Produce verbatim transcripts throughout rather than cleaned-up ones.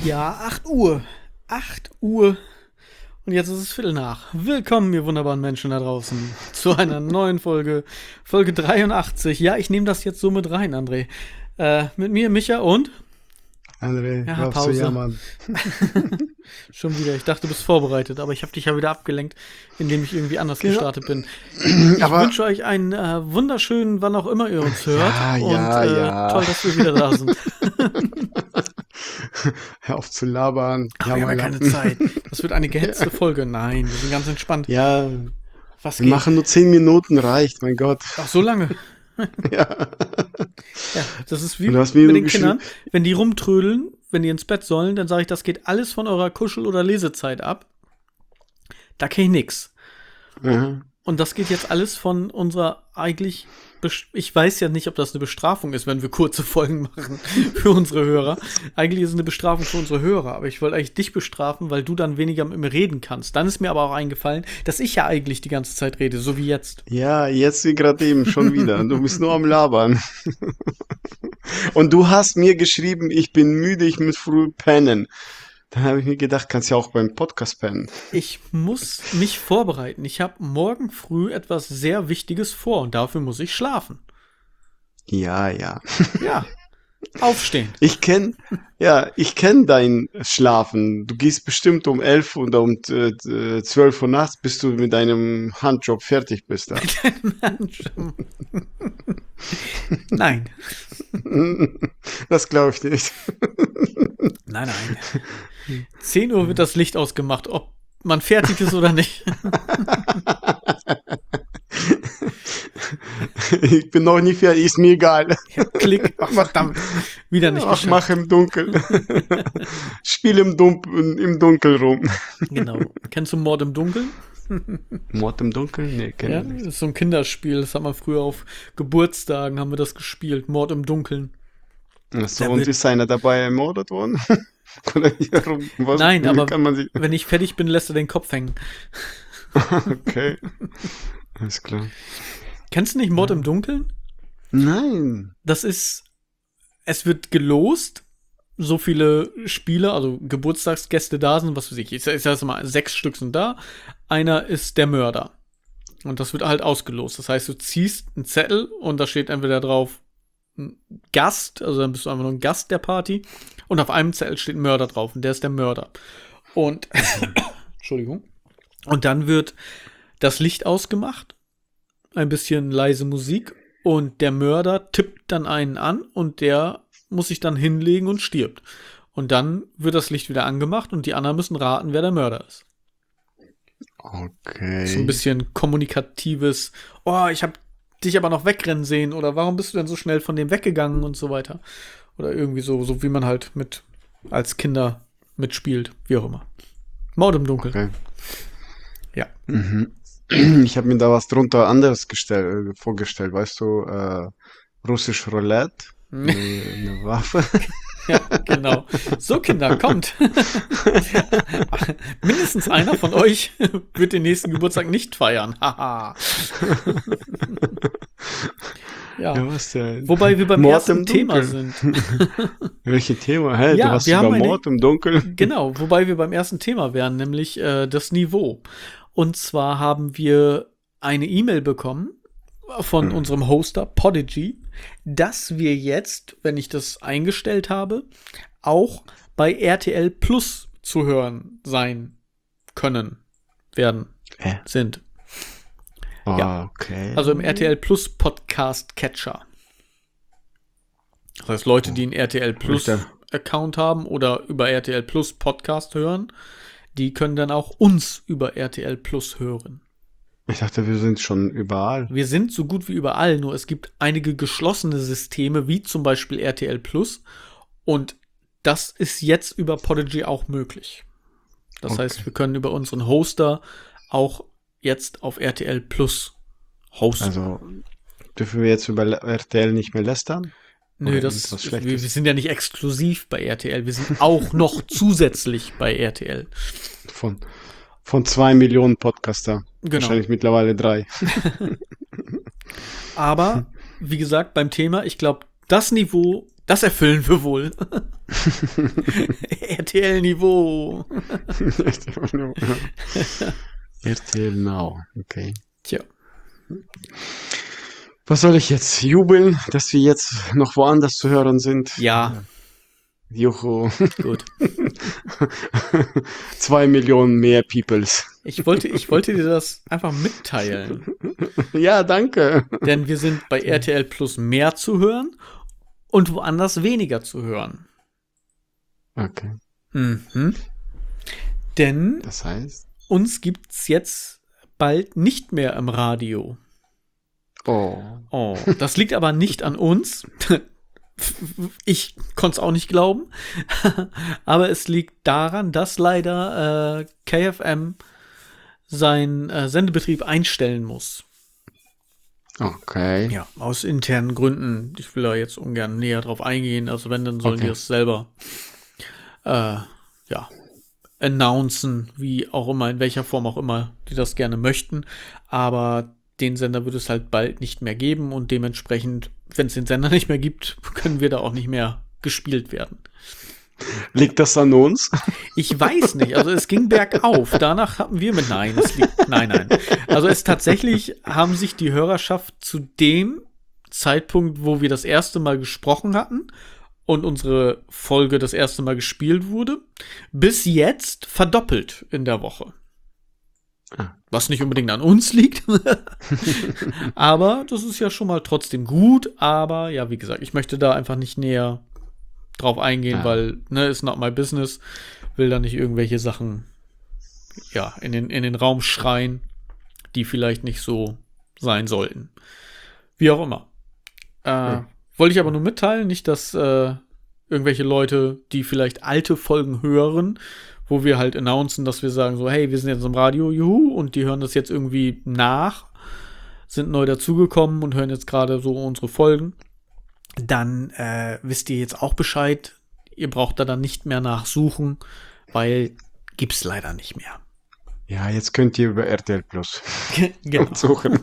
Ja, acht Uhr. acht Uhr. Und jetzt ist es Viertel nach. Willkommen, ihr wunderbaren Menschen da draußen, zu einer neuen Folge. Folge dreiundachtzig. Ja, ich nehme das jetzt so mit rein, André. Äh, mit mir, Micha und? André, ja, hör auf zu jammern. Schon wieder. Ich dachte, du bist vorbereitet, aber ich habe dich ja wieder abgelenkt, indem ich irgendwie anders Genau. gestartet bin. Ich Aber wünsche euch einen äh, wunderschönen, wann auch immer ihr uns hört. Ja, und ja, äh, ja. toll, dass wir wieder da sind. hör auf zu labern. Ach, wir haben ja keine Jammerlappen. Zeit. Das wird eine gehetzte Folge. Nein, wir sind ganz entspannt. Ja, Was wir geht? machen nur zehn Minuten, reicht, mein Gott. Ach, so lange. Ja. Ja, das ist wie Und du hast mit mir den geschrieben- Kindern. Wenn die rumtrödeln, wenn die ins Bett sollen, dann sage ich, das geht alles von eurer Kuschel- oder Lesezeit ab. Da kenne ich nix. Aha. Und das geht jetzt alles von unserer eigentlich, Bes- ich weiß ja nicht, ob das eine Bestrafung ist, wenn wir kurze Folgen machen für unsere Hörer. Eigentlich ist es eine Bestrafung für unsere Hörer, aber ich wollte eigentlich dich bestrafen, weil du dann weniger mit mir reden kannst. Dann ist mir aber auch eingefallen, dass ich ja eigentlich die ganze Zeit rede, so wie jetzt. Ja, jetzt wie gerade eben schon wieder. Du bist nur am Labern. Und du hast mir geschrieben, ich bin müde, ich muss früh pennen. Dann habe ich mir gedacht, kannst ja auch beim Podcast pennen. Ich muss mich vorbereiten. Ich habe morgen früh etwas sehr Wichtiges vor und dafür muss ich schlafen. Ja, ja. Ja, aufstehen. Ich kenn, ja, ich kenn dein Schlafen. Du gehst bestimmt um elf oder um äh, zwölf Uhr nachts, bis du mit deinem Handjob fertig bist. Da. Nein, Das glaube ich nicht. nein, nein. zehn Uhr wird das Licht ausgemacht, ob man fertig ist oder nicht. Ich bin noch nie fertig, ist mir egal. Ja, klick, ach verdammt, wieder nicht Ach, geschafft. mach im Dunkeln. Spiel im, Dun im Dunkeln rum. Genau. Kennst du Mord im Dunkeln? Mord im Dunkeln? Nee, kenn Ja, ich das nicht. ist so ein Kinderspiel. Das haben wir früher auf Geburtstagen haben wir das gespielt. Mord im Dunkeln. Achso, Der und wird- ist einer dabei ermordet worden? Oder hier rum? Was, Nein, wie aber kann man sich... wenn ich fertig bin, lässt er den Kopf hängen. Okay. Alles klar. Kennst du nicht Mord im Dunkeln? Nein. Das ist, es wird gelost, so viele Spieler, also Geburtstagsgäste da sind, was weiß ich, ich sag ich sag mal, sechs Stück sind da, einer ist der Mörder. Und das wird halt ausgelost. Das heißt, du ziehst einen Zettel und da steht entweder drauf ein Gast, also dann bist du einfach nur ein Gast der Party, und auf einem Zettel steht ein Mörder drauf und der ist der Mörder. Und, Entschuldigung, und dann wird das Licht ausgemacht, ein bisschen leise Musik und der Mörder tippt dann einen an und der muss sich dann hinlegen und stirbt. Und dann wird das Licht wieder angemacht und die anderen müssen raten, wer der Mörder ist. Okay. So ein bisschen kommunikatives, oh, ich habe dich aber noch wegrennen sehen oder warum bist du denn so schnell von dem weggegangen und so weiter. Oder irgendwie so, so wie man halt mit als Kinder mitspielt, wie auch immer. Mord im Dunkeln. Okay. Ja. Mhm. Ich habe mir da was drunter anderes gestell, äh, vorgestellt, weißt du, äh, russisch Roulette, eine, eine Waffe. Ja, genau. So, Kinder, kommt. Mindestens einer von euch wird den nächsten Geburtstag nicht feiern. Haha. Ja. Ja, was denn? Wobei wir beim Mord ersten im Thema Dunkeln. sind. Welches Thema? Hä, Ja, du hast wir haben über eine- Mord im Dunkeln? Genau, wobei wir beim ersten Thema wären, nämlich äh, das Niveau. Und zwar haben wir eine E-Mail bekommen von Hm. unserem Hoster Podigy, dass wir jetzt, wenn ich das eingestellt habe, auch bei R T L Plus zu hören sein können, werden, Hä? sind. Ah, Ja. okay. Also im R T L Plus Podcast Catcher. Das heißt, Leute, die einen R T L Plus Richter. Account haben oder über R T L Plus Podcast hören, die können dann auch uns über R T L Plus hören. Ich dachte, wir sind schon überall. Wir sind so gut wie überall, nur es gibt einige geschlossene Systeme, wie zum Beispiel R T L Plus. Und das ist jetzt über Podigy auch möglich. Das Okay. heißt, wir können über unseren Hoster auch jetzt auf R T L Plus hosten. Also, dürfen wir jetzt über R T L nicht mehr lästern? Nö, oder das, irgendwas wir, Schlechtes? wir sind ja nicht exklusiv bei R T L, wir sind auch noch zusätzlich bei R T L. Von, von zwei Millionen Podcaster. Genau. Wahrscheinlich mittlerweile drei. Aber, wie gesagt, beim Thema, ich glaube, das Niveau Das erfüllen wir wohl. R T L-Niveau. R T L Now, okay. Tja. Was soll ich jetzt? Jubeln, dass wir jetzt noch woanders zu hören sind? Ja. Juhu. Gut. Zwei Millionen mehr Peoples. Ich wollte, ich wollte dir das einfach mitteilen. Ja, danke. Denn wir sind bei R T L Plus mehr zu hören und woanders weniger zu hören. Okay. Mhm. Denn das heißt? Uns gibt's jetzt bald nicht mehr im Radio. Oh. Oh, das liegt aber nicht an uns. Ich konnte es auch nicht glauben. Aber es liegt daran, dass leider äh, K F M seinen äh, Sendebetrieb einstellen muss. Okay. Ja, aus internen Gründen. Ich will da jetzt ungern näher drauf eingehen. Also wenn, dann sollen okay. die es selber äh, ja, announcen, wie auch immer, in welcher Form auch immer die das gerne möchten. Aber den Sender wird es halt bald nicht mehr geben und dementsprechend, wenn es den Sender nicht mehr gibt, können wir da auch nicht mehr gespielt werden. Liegt das an uns? Ich weiß nicht. Also es ging bergauf. Danach hatten wir mit Nein, es liegt. Nein, nein. Also es tatsächlich haben sich die Hörerschaft zu dem Zeitpunkt, wo wir das erste Mal gesprochen hatten und unsere Folge das erste Mal gespielt wurde, bis jetzt verdoppelt in der Woche. Was nicht unbedingt an uns liegt. Aber das ist ja schon mal trotzdem gut. Aber ja, wie gesagt, ich möchte da einfach nicht näher drauf eingehen, ja. weil, ne, ist not my business. Will da nicht irgendwelche Sachen, ja, in den, in den Raum schreien, die vielleicht nicht so sein sollten. Wie auch immer. Äh, ja. Wollte ich aber nur mitteilen, nicht, dass äh, irgendwelche Leute, die vielleicht alte Folgen hören, wo wir halt announcen, dass wir sagen so, hey, wir sind jetzt im Radio, juhu, und die hören das jetzt irgendwie nach, sind neu dazugekommen und hören jetzt gerade so unsere Folgen, dann äh, wisst ihr jetzt auch Bescheid. Ihr braucht da dann nicht mehr nachsuchen, weil gibt's leider nicht mehr. Ja, jetzt könnt ihr über R T L Plus genau. suchen.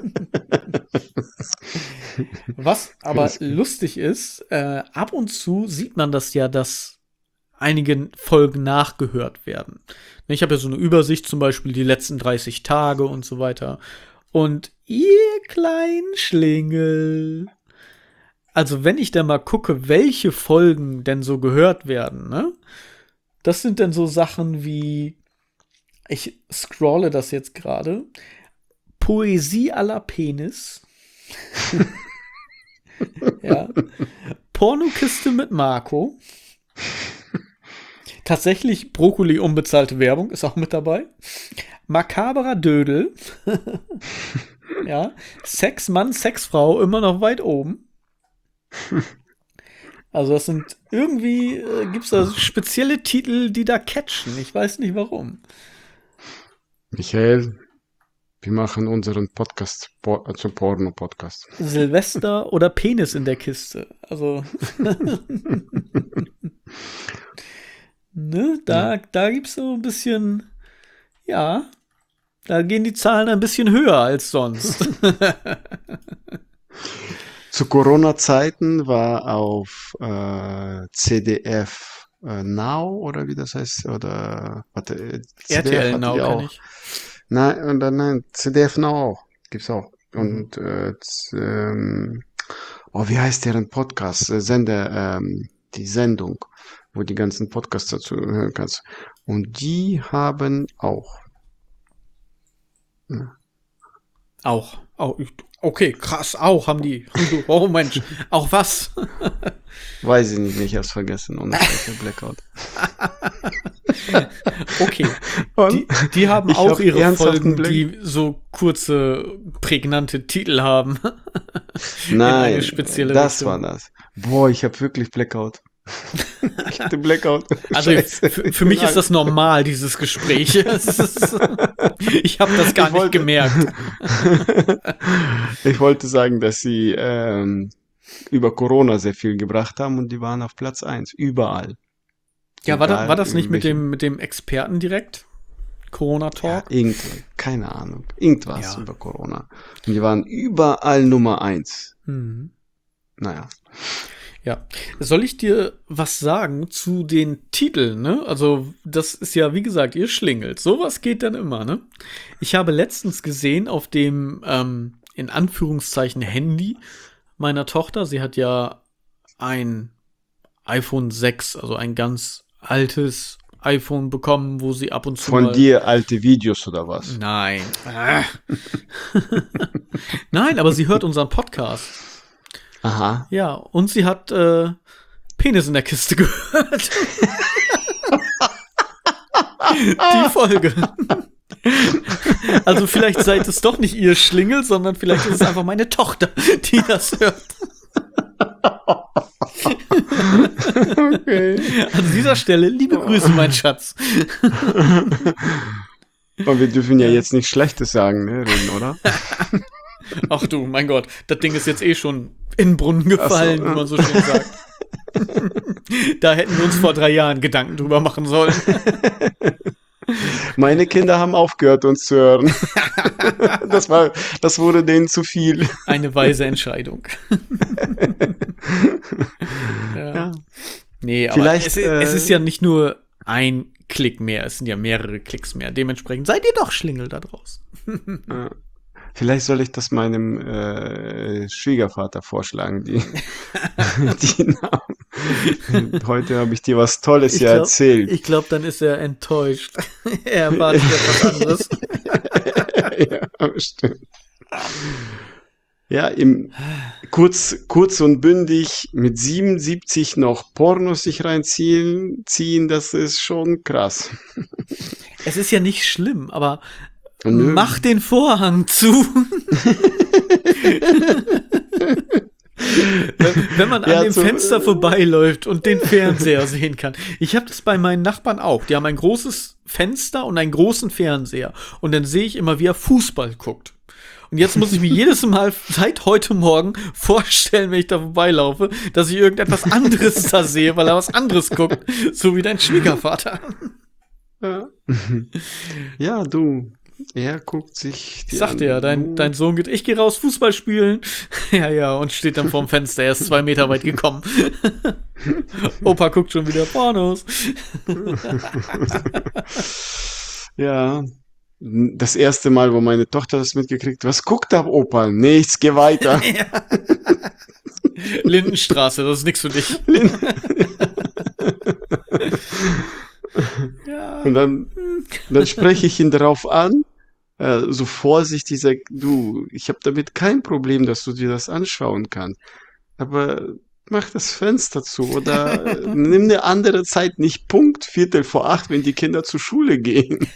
Was aber lustig ist, äh, ab und zu sieht man das ja, dass einige Folgen nachgehört werden. Ich habe ja so eine Übersicht, zum Beispiel die letzten dreißig Tage und so weiter. Und ihr kleinen Schlingel. Also wenn ich da mal gucke, welche Folgen denn so gehört werden, ne? Das sind dann so Sachen wie, ich scrolle das jetzt gerade, Poesie à la Penis. Ja. Pornokiste mit Marco. Tatsächlich Brokkoli unbezahlte Werbung ist auch mit dabei. Makaberer Dödel. Ja. Sexmann, Sexfrau immer noch weit oben. Also das sind irgendwie, äh, gibt es da spezielle Titel, die da catchen. Ich weiß nicht warum. Michael, wir machen unseren Podcast por- zum Porno-Podcast. Silvester oder Penis in der Kiste. Also ne, da, ja. da gibt es so ein bisschen, ja, da gehen die Zahlen ein bisschen höher als sonst. Zu Corona-Zeiten war auf äh, C D F äh, Now, oder wie das heißt, oder warte, R T L Now auch. Kenn ich. Nein, und dann, nein, C D F Now auch, gibt's auch. Und äh, z- ähm, oh, wie heißt deren Podcast? Äh, Sender, ähm, die Sendung, wo die ganzen Podcasts dazu hören kannst. Und die haben auch. Ja. Auch. auch. Okay, krass, auch haben die. Oh Mensch, auch was? Weiß ich nicht, ich hab's vergessen. Und Blackout. Okay. Und Die, die haben ich auch hab ihre ernsthaft Folgen, einen Blick- die so kurze, prägnante Titel haben. Nein, eine spezielle das Richtung. war das. Boah, ich hab wirklich Blackout. Ich hatte Blackout. Also Scheiße. für, für mich ist das normal, dieses Gespräch. Es ist, ich habe das gar Ich nicht wollte- gemerkt. Ich wollte sagen, dass sie ähm, über Corona sehr viel gebracht haben und die waren auf Platz eins überall. Ja, war, da, Egal, war das nicht mit irgendwelche- dem, mit dem Experten direkt? Corona Ja, Talk? irgendwas, keine Ahnung. Irgendwas Ja. über Corona. Und die waren überall Nummer eins. Mhm. Naja. Ja. Soll ich dir was sagen zu den Titeln, ne? Also, das ist ja, wie gesagt, ihr schlingelt. Sowas geht dann immer, ne? Ich habe letztens gesehen auf dem, ähm, in Anführungszeichen, Handy meiner Tochter. Sie hat ja ein iPhone sechs, also ein ganz altes iPhone bekommen, wo sie ab und zu Von mal dir alte Videos oder was? Nein. Ah. Nein, aber sie hört unseren Podcast. Aha. Ja, und sie hat äh, Penis in der Kiste gehört. Die Folge. Also vielleicht seid es doch nicht ihr Schlingel, sondern vielleicht ist es einfach meine Tochter, die das hört. Okay. An dieser Stelle liebe Grüße, mein Schatz. Und wir dürfen ja jetzt nicht Schlechtes sagen, ne, reden, oder? Ach du, mein Gott, das Ding ist jetzt eh schon in den Brunnen gefallen, Ach so. wie man so schön sagt. Da hätten wir uns vor drei Jahren Gedanken drüber machen sollen. Meine Kinder haben aufgehört, uns zu hören. Das war, das wurde denen zu viel. Eine weise Entscheidung. Ja. Ja. Nee, aber Vielleicht, es, äh, es ist ja nicht nur ein Klick mehr, es sind ja mehrere Klicks mehr. Dementsprechend seid ihr doch Schlingel da draußen. Ja. Vielleicht soll ich das meinem äh, Schwiegervater vorschlagen, die, die Namen. Heute habe ich dir was Tolles Ich ja glaub- erzählt. Ich glaube, dann ist er enttäuscht. Er erwartet etwas anderes. Ja, stimmt. Ja, im, kurz, kurz und bündig mit siebenundsiebzig noch Pornos sich reinziehen, ziehen, das ist schon krass. Es ist ja nicht schlimm, aber Nö. mach den Vorhang zu. wenn, wenn man an Ja, dem zu- Fenster vorbeiläuft und den Fernseher sehen kann. Ich habe das bei meinen Nachbarn auch. Die haben ein großes Fenster und einen großen Fernseher. Und dann sehe ich immer, wie er Fußball guckt. Und jetzt muss ich mir jedes Mal seit heute Morgen vorstellen, wenn ich da vorbeilaufe, dass ich irgendetwas anderes da sehe, weil er was anderes guckt. So wie dein Schwiegervater. Ja. Ja, du, er guckt sich die Ich sagte ja, an. dein, dein Sohn geht, ich gehe raus Fußball spielen. Ja, ja, und steht dann vorm Fenster, er ist zwei Meter weit gekommen. Opa guckt schon wieder Pornos. Ja, das erste Mal, wo meine Tochter das mitgekriegt hat, was guckt da Opa? Nichts, geh weiter. Lindenstraße, das ist nichts für dich. Ja. Und dann, dann spreche ich ihn darauf an, äh, so vorsichtig, sag, du, ich habe damit kein Problem, dass du dir das anschauen kannst. Aber mach das Fenster zu oder äh, nimm eine andere Zeit, nicht Punkt Viertel vor acht, wenn die Kinder zur Schule gehen.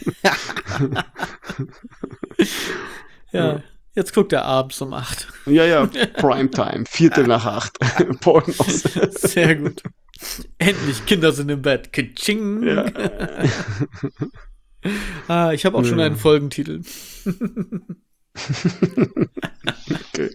Ja, jetzt guckt er abends um acht. Ja, ja, Primetime, Viertel nach acht. Pornos. Sehr gut. Endlich, Kinder sind im Bett. Kitsching. Ja. Ah, ich habe auch schon Ja. einen Folgentitel. Okay.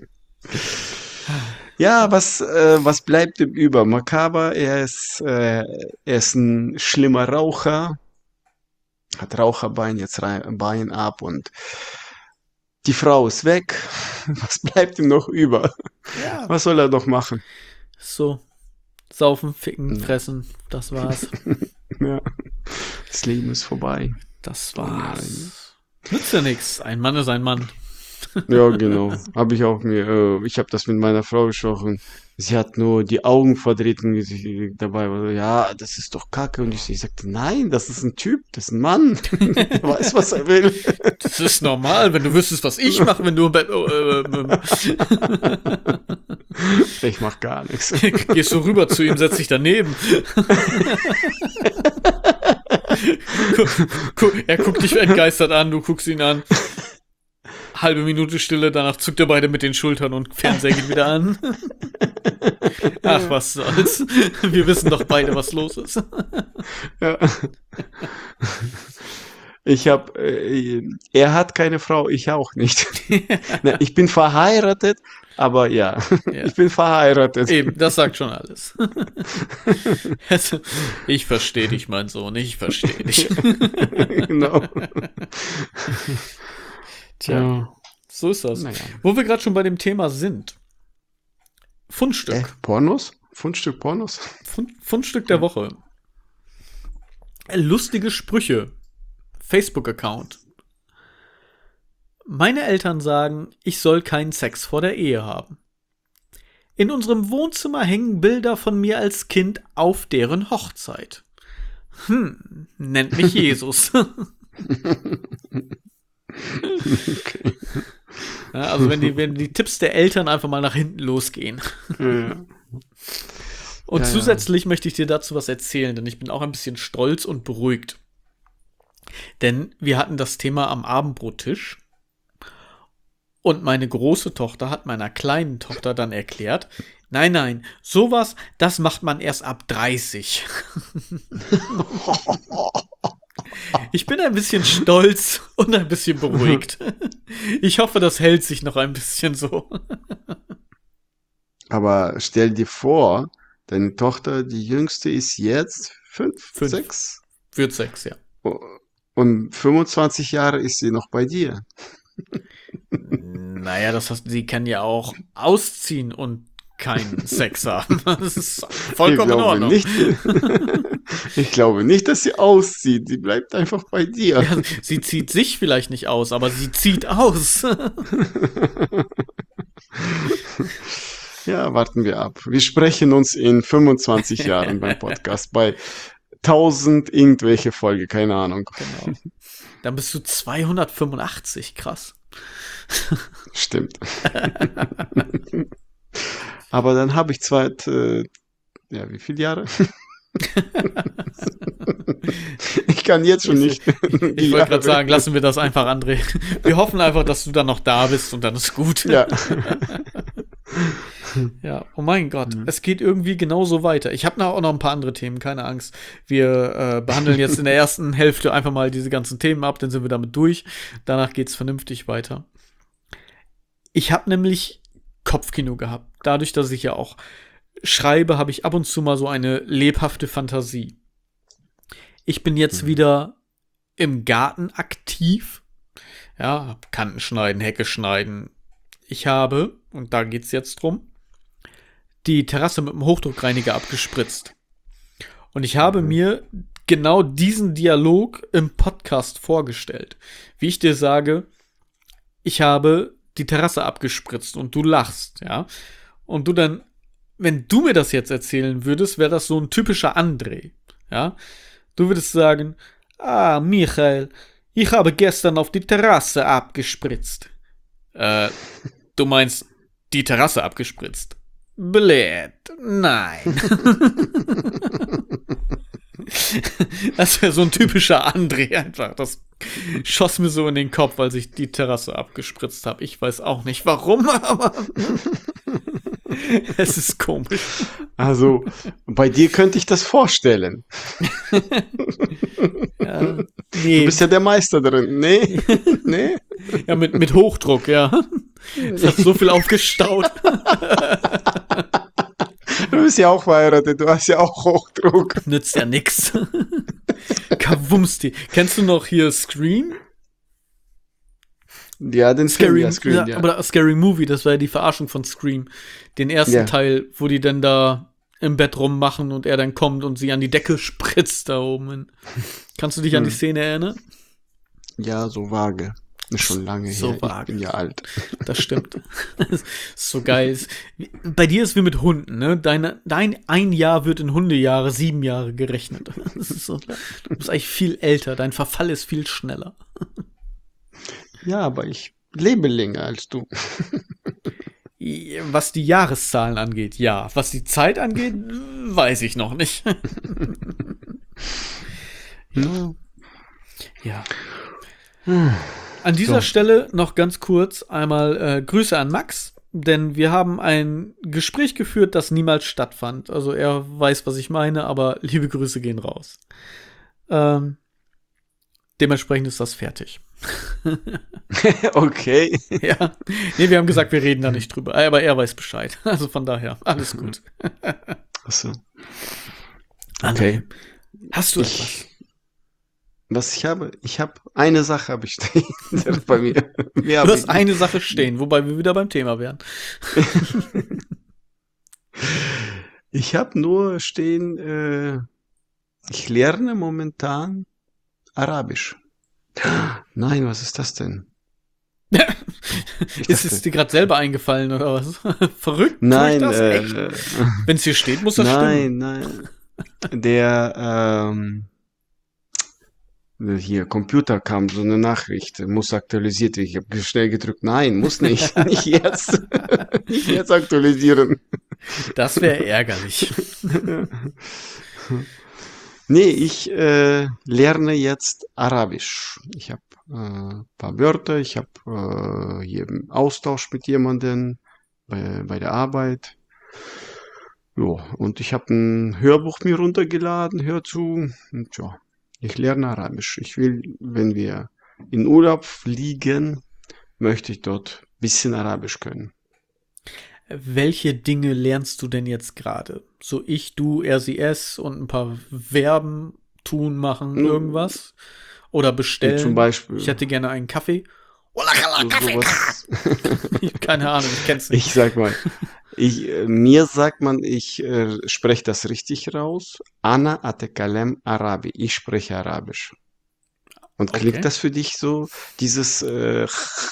Ja, was, äh, was bleibt ihm über? Makaber, er ist, äh, er ist ein schlimmer Raucher, hat Raucherbein, jetzt rein, Bein ab und die Frau ist weg. Was bleibt ihm noch über? Ja. Was soll er noch machen? So. Saufen, ficken, Ja. fressen. Das war's. Ja. Das Leben ist vorbei. Das war's. Nützt ja nichts. Ein Mann ist ein Mann. Ja, genau. Habe ich auch mir, äh, ich habe das mit meiner Frau gesprochen. Sie hat nur die Augen verdreht und sie dabei war so, ja, das ist doch Kacke. Und ich, ich sagte, nein, das ist ein Typ, das ist ein Mann. Er weiß, was er will. Das ist normal, wenn du wüsstest, was ich mache, wenn du im Bett. Oh, äh, äh, Ich mach gar nichts. äh, gehst du rüber zu ihm, setz dich daneben. Gu- gu- er guckt dich entgeistert an, du guckst ihn an. Halbe Minute Stille, danach zuckt er beide mit den Schultern und Fernseher geht wieder an. Ach, was soll's. Wir wissen doch beide, was los ist. Ja. Ich hab, äh, er hat keine Frau, ich auch nicht. Na, ich bin verheiratet, aber ja, Ja. ich bin verheiratet. Eben, das sagt schon alles. Also, ich verstehe dich, mein Sohn, ich verstehe dich. Genau. Tja, Ja. so ist das. Naja. Wo wir gerade schon bei dem Thema sind. Äh, Fundstück. Pornos? Fundstück Pornos? Fund, Fundstück der Woche. Lustige Sprüche. Facebook-Account. Meine Eltern sagen, ich soll keinen Sex vor der Ehe haben. In unserem Wohnzimmer hängen Bilder von mir als Kind auf deren Hochzeit. Hm, nennt mich Jesus. Okay. Ja, also wenn die, wenn die Tipps der Eltern einfach mal nach hinten losgehen. Ja. Und Ja, zusätzlich ja. möchte ich dir dazu was erzählen, denn ich bin auch ein bisschen stolz und beruhigt. Denn wir hatten das Thema am Abendbrottisch. Und meine große Tochter hat meiner kleinen Tochter dann erklärt, nein, nein, sowas, das macht man erst ab dreißig. Ich bin ein bisschen stolz und ein bisschen beruhigt. Ich hoffe, das hält sich noch ein bisschen so. Aber stell dir vor, deine Tochter, die jüngste, ist jetzt fünf, Fünf. sechs? Wird sechs, ja. Und fünfundzwanzig Jahre ist sie noch bei dir. Naja, das heißt, sie kann ja auch ausziehen und keinen Sex haben. Das ist vollkommen in Ordnung. Nicht, ich glaube nicht, dass sie auszieht. Sie bleibt einfach bei dir. Ja, sie zieht sich vielleicht nicht aus, aber sie zieht aus. Ja, warten wir ab. Wir sprechen uns in fünfundzwanzig Jahren beim Podcast bei tausend irgendwelche Folge, keine Ahnung. Genau. Dann bist du zweihundertfünfundachtzig, krass. Stimmt. Aber dann habe ich zwei, äh, ja, wie viele Jahre? Ich kann jetzt schon nicht. Ich wollte gerade sagen, lassen wir das einfach, André. Wir hoffen einfach, dass du dann noch da bist und dann ist gut. Ja. Ja, oh mein Gott, mhm. Es geht irgendwie genauso weiter. Ich habe auch noch ein paar andere Themen, keine Angst. Wir äh, behandeln jetzt in der ersten Hälfte einfach mal diese ganzen Themen ab, dann sind wir damit durch. Danach geht's vernünftig weiter. Ich habe nämlich Kopfkino gehabt. Dadurch, dass ich ja auch schreibe, habe ich ab und zu mal so eine lebhafte Fantasie. Ich bin jetzt mhm. wieder im Garten aktiv. Ja, Kanten schneiden, Hecke schneiden. Ich habe, und da geht's jetzt drum, die Terrasse mit dem Hochdruckreiniger abgespritzt. Und ich habe mhm. mir genau diesen Dialog im Podcast vorgestellt. Wie ich dir sage, ich habe die Terrasse abgespritzt und du lachst, ja. Und du dann, wenn du mir das jetzt erzählen würdest, wäre das so ein typischer André, ja. Du würdest sagen, ah, Michael, ich habe gestern auf die Terrasse abgespritzt. Äh, du meinst die Terrasse abgespritzt? Blöd, nein. Das wäre so ein typischer André einfach. Das schoss mir so in den Kopf, als ich die Terrasse abgespritzt habe. Ich weiß auch nicht warum, aber es ist komisch. Also, bei dir könnte ich das vorstellen. Ja, nee. Du bist ja der Meister drin. Nee, nee. Ja, mit, mit Hochdruck, ja. Es hat so viel aufgestaut. Du bist ja auch verheiratet, du hast ja auch Hochdruck. Nützt ja nix. Kavumsti. Kennst du noch hier Scream? Ja, den Scary, ja, Scream, ja, ja. Aber Scary Movie, das war ja die Verarschung von Scream. Den ersten ja. Teil, wo die dann da im Bett rummachen und er dann kommt und sie an die Decke spritzt da oben. Kannst du dich hm. an die Szene erinnern? Ja, so vage. Ist schon lange so her. Vage. Ich bin ja alt. Das stimmt. Das ist so geil. Bei dir ist wie mit Hunden, ne? Deine, dein ein Jahr wird in Hundejahre sieben Jahre gerechnet. Das ist so, du bist eigentlich viel älter. Dein Verfall ist viel schneller. Ja, aber ich lebe länger als du. Was die Jahreszahlen angeht, ja. Was die Zeit angeht, weiß ich noch nicht. Ja. Ja. An dieser so. Stelle noch ganz kurz einmal äh, Grüße an Max, denn wir haben ein Gespräch geführt, das niemals stattfand. Also er weiß, was ich meine, aber liebe Grüße gehen raus. Ähm, dementsprechend ist das fertig. Okay. Ja. Nee, wir haben gesagt, wir reden da nicht drüber, aber er weiß Bescheid. Also von daher, alles gut. Achso. Okay. Hast du ich, etwas? Was ich habe? Ich habe eine Sache habe ich stehen bei mir. Mehr du hast eine Sache stehen, wobei wir wieder beim Thema wären. Ich habe nur stehen, äh, ich lerne momentan Arabisch. Nein, was ist das denn? Ich Ist es dachte, dir gerade selber eingefallen oder was? Verrückt? Tue ich nein, das? Echt? äh, Wenn es hier steht, muss das stimmen. nein, nein. Der, ähm, hier, Computer kam so eine Nachricht, muss aktualisiert werden. Ich habe schnell gedrückt, nein, muss nicht, nicht jetzt. Nicht jetzt aktualisieren. Das wäre ärgerlich. Nee, ich äh, lerne jetzt Arabisch. Ich habe äh, ein paar Wörter, ich habe äh, hier einen Austausch mit jemandem bei, bei der Arbeit. Ja, und ich habe ein Hörbuch mir runtergeladen, hör zu. Und ja, ich lerne Arabisch. Ich will, wenn wir in Urlaub fliegen, möchte ich dort ein bisschen Arabisch können. Welche Dinge lernst du denn jetzt gerade? So ich, du, er, sie, es und ein paar Verben, tun, machen, Nun, irgendwas? Oder zum bestellen? Ich Beispiel hätte gerne einen Kaffee. so sowas. Keine Ahnung, ich kenn's nicht. Ich sag mal, ich, äh, mir sagt man, ich äh, spreche das richtig raus. Ana atekalem Arabi. Ich spreche Arabisch. Und klingt Okay. das für dich so, dieses äh,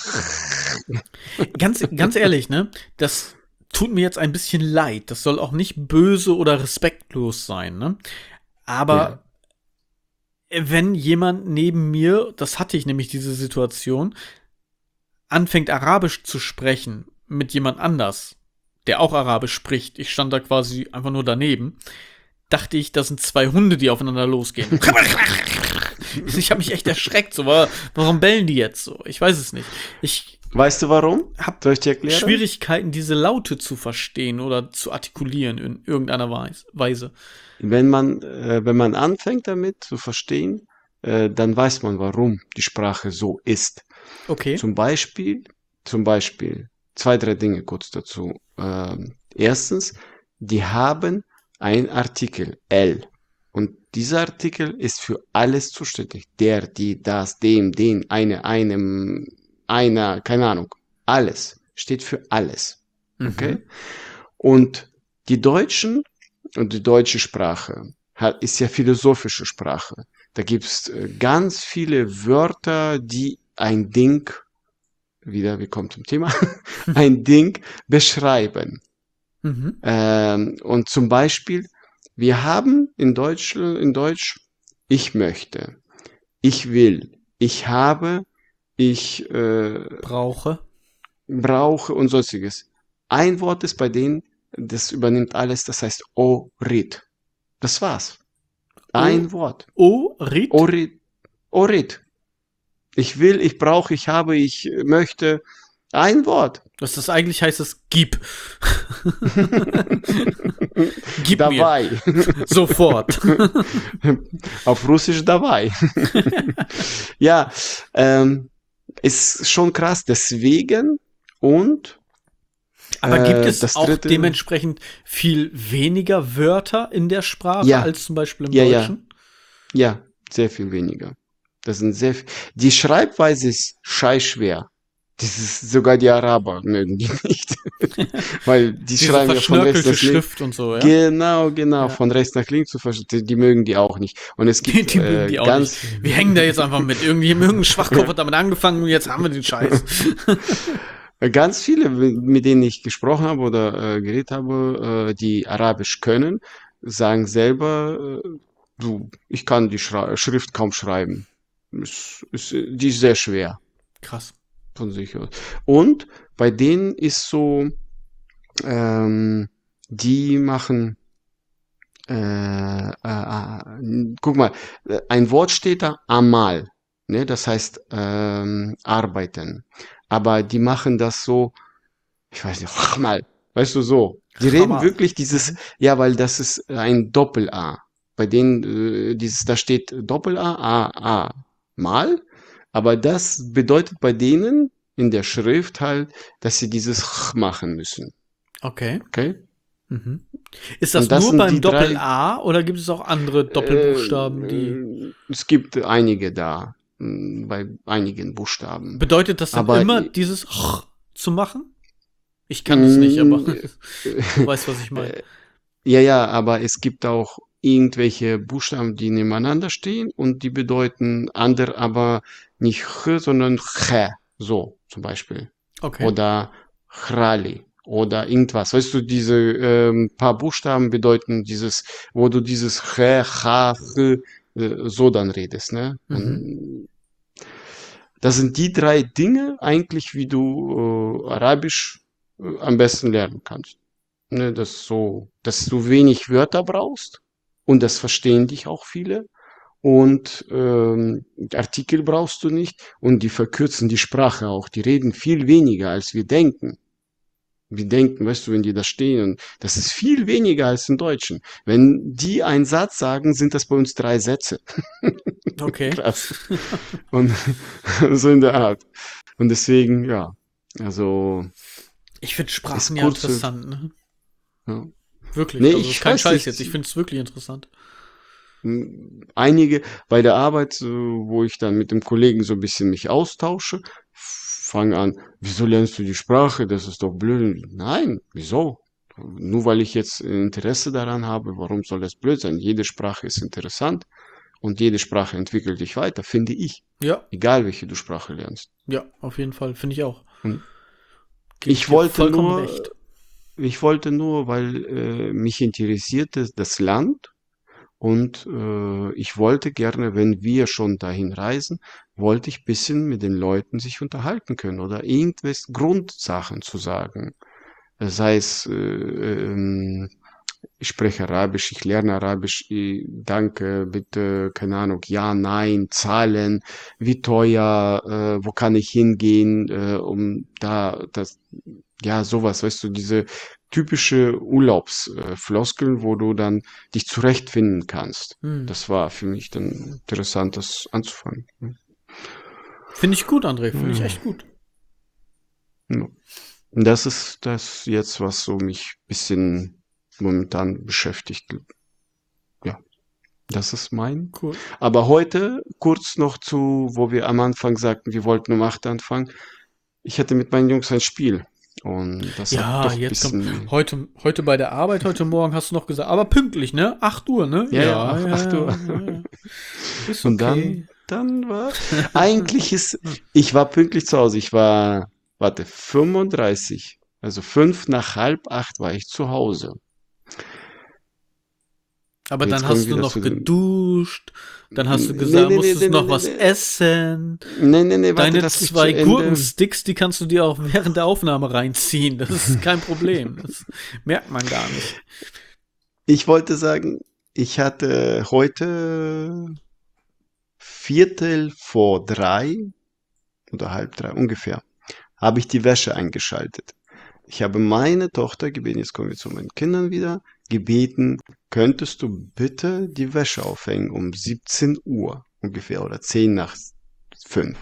Ganz, ganz ehrlich, ne? Das tut mir jetzt ein bisschen leid. Das soll auch nicht böse oder respektlos sein, ne? ja, Aber wenn jemand neben mir, das hatte ich nämlich diese Situation, anfängt Arabisch zu sprechen mit jemand anders, der auch Arabisch spricht, ich stand da quasi einfach nur daneben, dachte ich, das sind zwei Hunde, die aufeinander losgehen. Ich habe mich echt erschreckt, so, warum bellen die jetzt so? Ich weiß es nicht. Ich weißt du warum? habe Soll ich dir erklären? Schwierigkeiten, diese Laute zu verstehen oder zu artikulieren in irgendeiner Weis- Weise. Wenn man, äh, wenn man anfängt damit zu verstehen, äh, dann weiß man, warum die Sprache so ist. Okay. Zum Beispiel, zum Beispiel, zwei, drei Dinge kurz dazu. Ähm, erstens, die haben ein Artikel L. Und dieser Artikel ist für alles zuständig. Der, die, das, dem, den, eine, einem, einer, keine Ahnung. Alles steht für alles. Okay? Mhm. Und die Deutschen und die deutsche Sprache hat, ist ja philosophische Sprache. Da gibt's äh, ganz viele Wörter, die ein Ding, wieder, wir kommen zum Thema, ein Ding beschreiben. Mhm. Ähm, und zum Beispiel, wir haben in Deutsch, in Deutsch, ich möchte, ich will, ich habe, ich äh, Brauche. brauche und sonstiges. Ein Wort ist bei denen, das übernimmt alles, das heißt Orit. Das war's. O, Ein Wort. o, rit. Orit. Orit. Ich will, ich brauche, ich habe, ich möchte. Ein Wort. Was das eigentlich heißt, ist gib. Gib mir. Dabei. Sofort. Auf Russisch dabei. Ja, ähm, ist schon krass. Deswegen und Aber gibt äh, es das auch dritte. dementsprechend viel weniger Wörter in der Sprache Ja, als zum Beispiel im ja, ja, Deutschen? ja, sehr viel weniger. Das sind sehr viel. Die Schreibweise ist scheißschwer. Das ist sogar die Araber mögen die nicht. Weil die Diese schreiben ja von rechts verschnörkelte nach links. Schrift und so, ja? Genau, genau, Ja. von rechts nach links zu verstehen. Die, die mögen die auch nicht. Und es Die, gibt die mögen äh, die auch ganz, nicht. Wir hängen da jetzt einfach mit. Irgendwie, irgendein Schwachkopf hat damit angefangen und jetzt haben wir den Scheiß. ganz viele, mit denen ich gesprochen habe oder äh, geredet habe, äh, die Arabisch können, sagen selber, äh, du, ich kann die Schra Schrift kaum schreiben. Es, es, die ist sehr schwer Krass. von sich aus. Und bei denen ist so, ähm, die machen, äh, äh, äh, guck mal, äh, ein Wort steht da, Amal, ne, das heißt ähm, arbeiten. Aber die machen das so, ich weiß nicht, Amal, weißt du so. Die reden Hammer. wirklich dieses, Mhm. ja, weil das ist ein Doppel-A. Bei denen, äh, dieses, da steht Doppel-A, A, A, mal. Aber das bedeutet bei denen in der Schrift halt, dass sie dieses Ch machen müssen. Okay. Okay? Mhm. Ist das Und das nur sind beim die drei, Doppel-A oder gibt es auch andere äh, Doppelbuchstaben, die. äh, es gibt einige da, mh, bei einigen Buchstaben. Bedeutet das dann Aber immer, äh, dieses zu machen? Ich kann das nicht, aber mh, du weißt, was ich meine. Ja, ja, aber es gibt auch irgendwelche Buchstaben, die nebeneinander stehen und die bedeuten ander, aber nicht ch, sondern ch. So, zum Beispiel. Okay. Oder chrali oder irgendwas. Weißt du, diese ähm, paar Buchstaben bedeuten dieses, wo du dieses ch, ch, ch, äh, so dann redest, ne? Mhm. Und das sind die drei Dinge eigentlich, wie du äh, Arabisch äh, am besten lernen kannst. Ne, das so, dass du wenig Wörter brauchst und das verstehen dich auch viele. Und ähm, Artikel brauchst du nicht und die verkürzen die Sprache auch. Die reden viel weniger, als wir denken. Wir denken, weißt du, wenn die da stehen, und das ist viel weniger als im Deutschen. Wenn die einen Satz sagen, sind das bei uns drei Sätze. Okay. Krass. Und so in der Art. Und deswegen, ja, also Ich finde ist Sprachen ja kurze, interessant, ne? ja. Wirklich. Nee, Also ist ich kein weiß Scheiß jetzt. nicht. Ich finde es wirklich interessant. Einige bei der Arbeit, äh, wo ich dann mit dem Kollegen so ein bisschen mich austausche, fangen an, wieso lernst du die Sprache? Das ist doch blöd. Nein, wieso? Nur weil ich jetzt Interesse daran habe, warum soll das blöd sein? Jede Sprache ist interessant und jede Sprache entwickelt dich weiter, finde ich. Ja, Egal welche du Sprache lernst. ja, auf jeden Fall. Finde ich auch. Und Gebe ich ich dir wollte vollkommen nur, recht. ich wollte nur, weil äh, mich interessierte das Land. Und äh, ich wollte gerne, wenn wir schon dahin reisen, wollte ich bisschen mit den Leuten sich unterhalten können oder irgendwelche Grundsachen zu sagen. Sei es, äh, ähm, ich spreche Arabisch, ich lerne Arabisch, ich, danke, bitte, keine Ahnung, ja, nein, Zahlen, wie teuer, äh, wo kann ich hingehen, äh, um da, das, ja, sowas, weißt du, diese typische Urlaubsfloskeln, wo du dann dich zurechtfinden kannst. Hm. Das war für mich dann interessant, das anzufangen. Finde ich gut, André. Finde ich Ja. echt gut. Ja. Und das ist das jetzt, was so mich bisschen momentan beschäftigt. Ja, das ist mein. Cool. Aber heute kurz noch zu, wo wir am Anfang sagten, wir wollten um acht anfangen. Ich hatte mit meinen Jungs ein Spiel und das hat Ja, doch ein jetzt kommt bisschen, heute, heute bei der Arbeit, heute Morgen hast du noch gesagt, aber pünktlich, ne? acht Uhr, ne? ja, ja, Ja, ach, ja, acht Uhr. ja, ja. Ist Und dann, okay. dann war, eigentlich ist, ich war pünktlich zu Hause. Ich war, warte, fünfunddreißig, also fünf nach halb acht war ich zu Hause. Aber Jetzt dann kommen wir hast du wieder noch zu dem, geduscht, dann hast du nee, gesagt, nee, nee, musstest nee, nee, noch nee, was nee, essen. nee, nee, nee, warte, Deine lass mich zu zwei Ende. Gurkensticks, die kannst du dir auch während der Aufnahme reinziehen. Das ist kein Problem. Das merkt man gar nicht. Ich wollte sagen, ich hatte heute Viertel vor drei oder halb drei ungefähr, habe ich die Wäsche eingeschaltet. Ich habe meine Tochter gebeten, jetzt kommen wir zu meinen Kindern wieder, gebeten, könntest du bitte die Wäsche aufhängen um siebzehn Uhr ungefähr oder zehn nach fünf.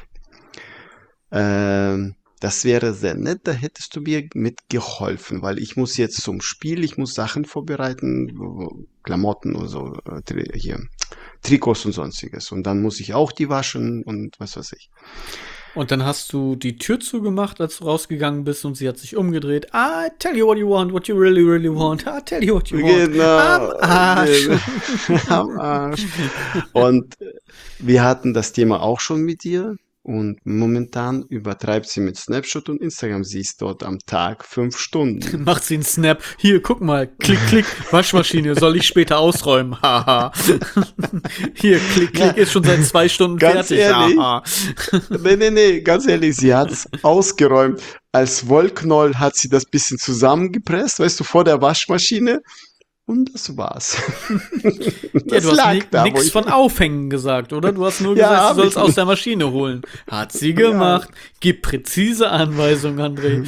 Ähm, das wäre sehr nett, da hättest du mir mitgeholfen, weil ich muss jetzt zum Spiel, ich muss Sachen vorbereiten, Klamotten und so, äh, hier, Trikots und sonstiges. Und dann muss ich auch die waschen und was weiß ich. Und dann hast du die Tür zugemacht, als du rausgegangen bist, und sie hat sich umgedreht. I tell you what you want, what you really, really want. I tell you what you want. Genau. Am Arsch. Am Arsch. Und wir hatten das Thema auch schon mit ihr. Und momentan übertreibt sie mit Snapchat und Instagram. Sie ist dort am Tag fünf Stunden. Macht sie einen Snap. Hier, guck mal. Klick, klick. Waschmaschine. Soll ich später ausräumen? Haha. Hier, klick, klick. Ist schon seit zwei Stunden Ganz fertig. ehrlich? Haha. Nee, nee, nee, ganz ehrlich, sie hat's ausgeräumt. Als Wollknoll hat sie das bisschen zusammengepresst, weißt du, vor der Waschmaschine. Und das war's. Ja, Das du hast lag ni da, wo nix ich. von Aufhängen gesagt, oder? Du hast nur Ja, gesagt, hab du sollst ich aus nicht. der Maschine holen. Hat sie Ja. gemacht. Gib präzise Anweisungen, André.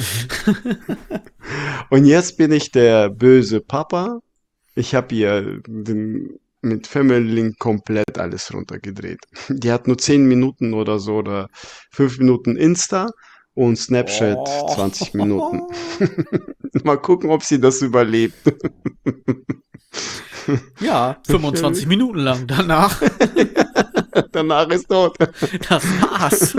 Und jetzt bin ich der böse Papa. Ich habe ihr den, mit Family Link komplett alles runtergedreht. Die hat nur zehn Minuten oder so oder fünf Minuten Insta und Snapchat zwanzig Minuten. Oh. Mal gucken, ob sie das überlebt. Ja, fünfundzwanzig Minuten lang. Danach, Danach ist tot. das war's.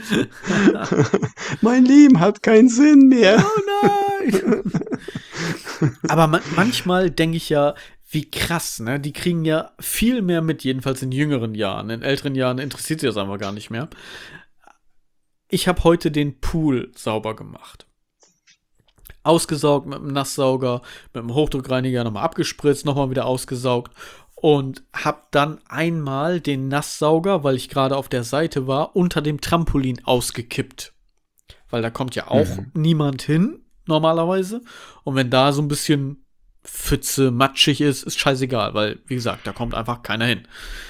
Mein Leben hat keinen Sinn mehr. Oh nein. Aber man, manchmal denke ich ja, wie krass, ne? Die kriegen ja viel mehr mit, jedenfalls in jüngeren Jahren. In älteren Jahren interessiert sie das einfach gar nicht mehr. Ich habe heute den Pool sauber gemacht. Ausgesaugt mit einem Nasssauger, mit einem Hochdruckreiniger nochmal abgespritzt, nochmal wieder ausgesaugt. Und habe dann einmal den Nasssauger, weil ich gerade auf der Seite war, unter dem Trampolin ausgekippt. Weil da kommt ja auch mhm. niemand hin, normalerweise. Und wenn da so ein bisschen Pfütze, matschig ist, ist scheißegal, weil, wie gesagt, da kommt einfach keiner hin.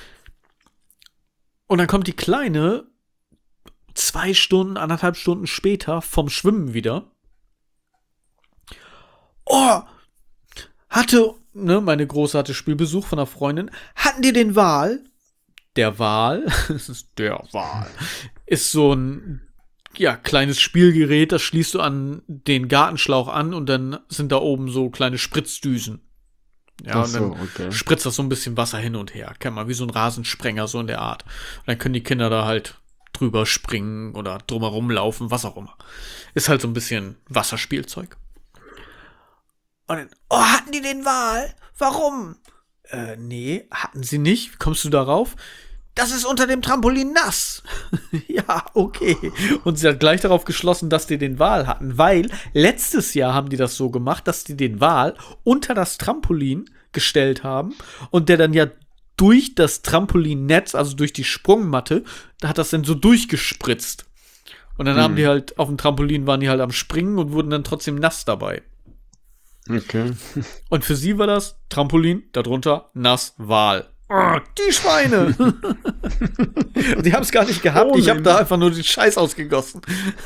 Und dann kommt die Kleine zwei Stunden, anderthalb Stunden später vom Schwimmen wieder. Oh, hatte, ne, meine Große hatte Spielbesuch von einer Freundin. Hatten die den Wal? Der Wal, das ist der Wal, ist so ein ja, kleines Spielgerät, das schließt du an den Gartenschlauch an und dann sind da oben so kleine Spritzdüsen. Ja, so, und dann okay. spritzt das so ein bisschen Wasser hin und her. Kennt man, wie so ein Rasensprenger, so in der Art. Und dann können die Kinder da halt drüber springen oder drumherum laufen, was auch immer. Ist halt so ein bisschen Wasserspielzeug. Und dann, oh, hatten die den Wal? Warum? Äh, nee, hatten sie nicht. Wie kommst du darauf? Das ist unter dem Trampolin nass. Ja, okay. Und sie hat gleich darauf geschlossen, dass die den Wal hatten, weil letztes Jahr haben die das so gemacht, dass die den Wal unter das Trampolin gestellt haben und der dann ja durch das Trampolinnetz, also durch die Sprungmatte, da hat das dann so durchgespritzt. Und dann hm. haben die halt, auf dem Trampolin waren die halt am Springen und wurden dann trotzdem nass dabei. Okay. Und für sie war das Trampolin, darunter nass, Wal. Oh, die Schweine! Die haben es gar nicht gehabt. Ohne ich habe da einfach nur den Scheiß ausgegossen.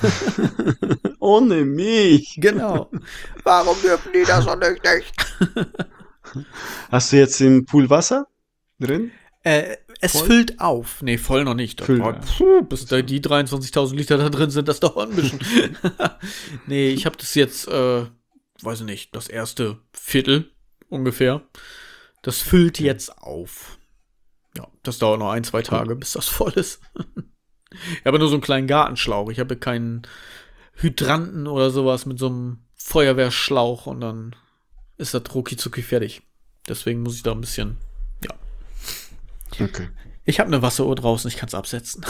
Ohne mich. Genau. Warum dürfen die das so nicht? Hast du jetzt im Pool Wasser drin? Äh, es voll? Füllt auf. Nee, voll noch nicht. Füllt, oh, puh, bis da die dreiundzwanzigtausend Liter da drin sind, das dauert ein bisschen. Nee, ich habe das jetzt, äh, weiß ich nicht, das erste Viertel ungefähr. Das füllt jetzt auf. Ja, das dauert noch ein, zwei Tage, bis das voll ist. Ich habe nur so einen kleinen Gartenschlauch. Ich habe keinen Hydranten oder sowas mit so einem Feuerwehrschlauch und dann ist das rucki-zucki fertig. Deswegen muss ich da ein bisschen, ja. Okay. Ich habe eine Wasseruhr draußen, ich kann es absetzen.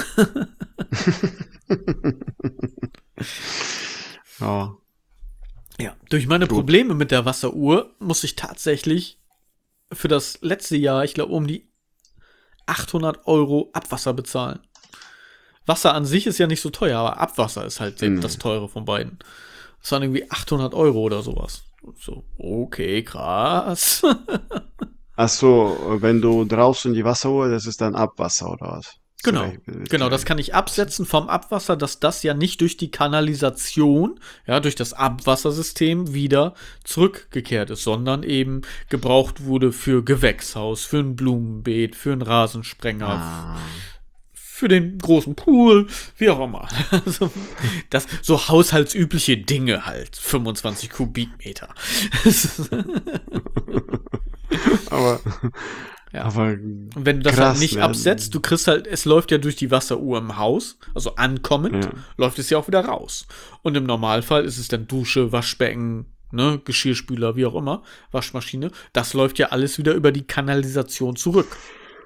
Ja. Ja, durch meine Gut. Probleme mit der Wasseruhr muss ich tatsächlich für das letzte Jahr, ich glaube, um die achthundert Euro Abwasser bezahlen. Wasser an sich ist ja nicht so teuer, aber Abwasser ist halt mhm. das teure von beiden. Das waren irgendwie achthundert Euro oder sowas. So, okay, krass. Ach so, wenn du draußen die Wasseruhr, das ist dann Abwasser oder was? Genau, genau, das kann ich absetzen vom Abwasser, dass das ja nicht durch die Kanalisation, ja, durch das Abwassersystem wieder zurückgekehrt ist, sondern eben gebraucht wurde für Gewächshaus, für ein Blumenbeet, für einen Rasensprenger, ah. für den großen Pool, wie auch immer. Also, das, so haushaltsübliche Dinge halt, fünfundzwanzig Kubikmeter. Aber... Ja. Aber und wenn du das krass, halt nicht ja. absetzt, du kriegst halt, es läuft ja durch die Wasseruhr im Haus, also ankommend, ja. läuft es ja auch wieder raus. Und im Normalfall ist es dann Dusche, Waschbecken, ne, Geschirrspüler, wie auch immer, Waschmaschine. Das läuft ja alles wieder über die Kanalisation zurück.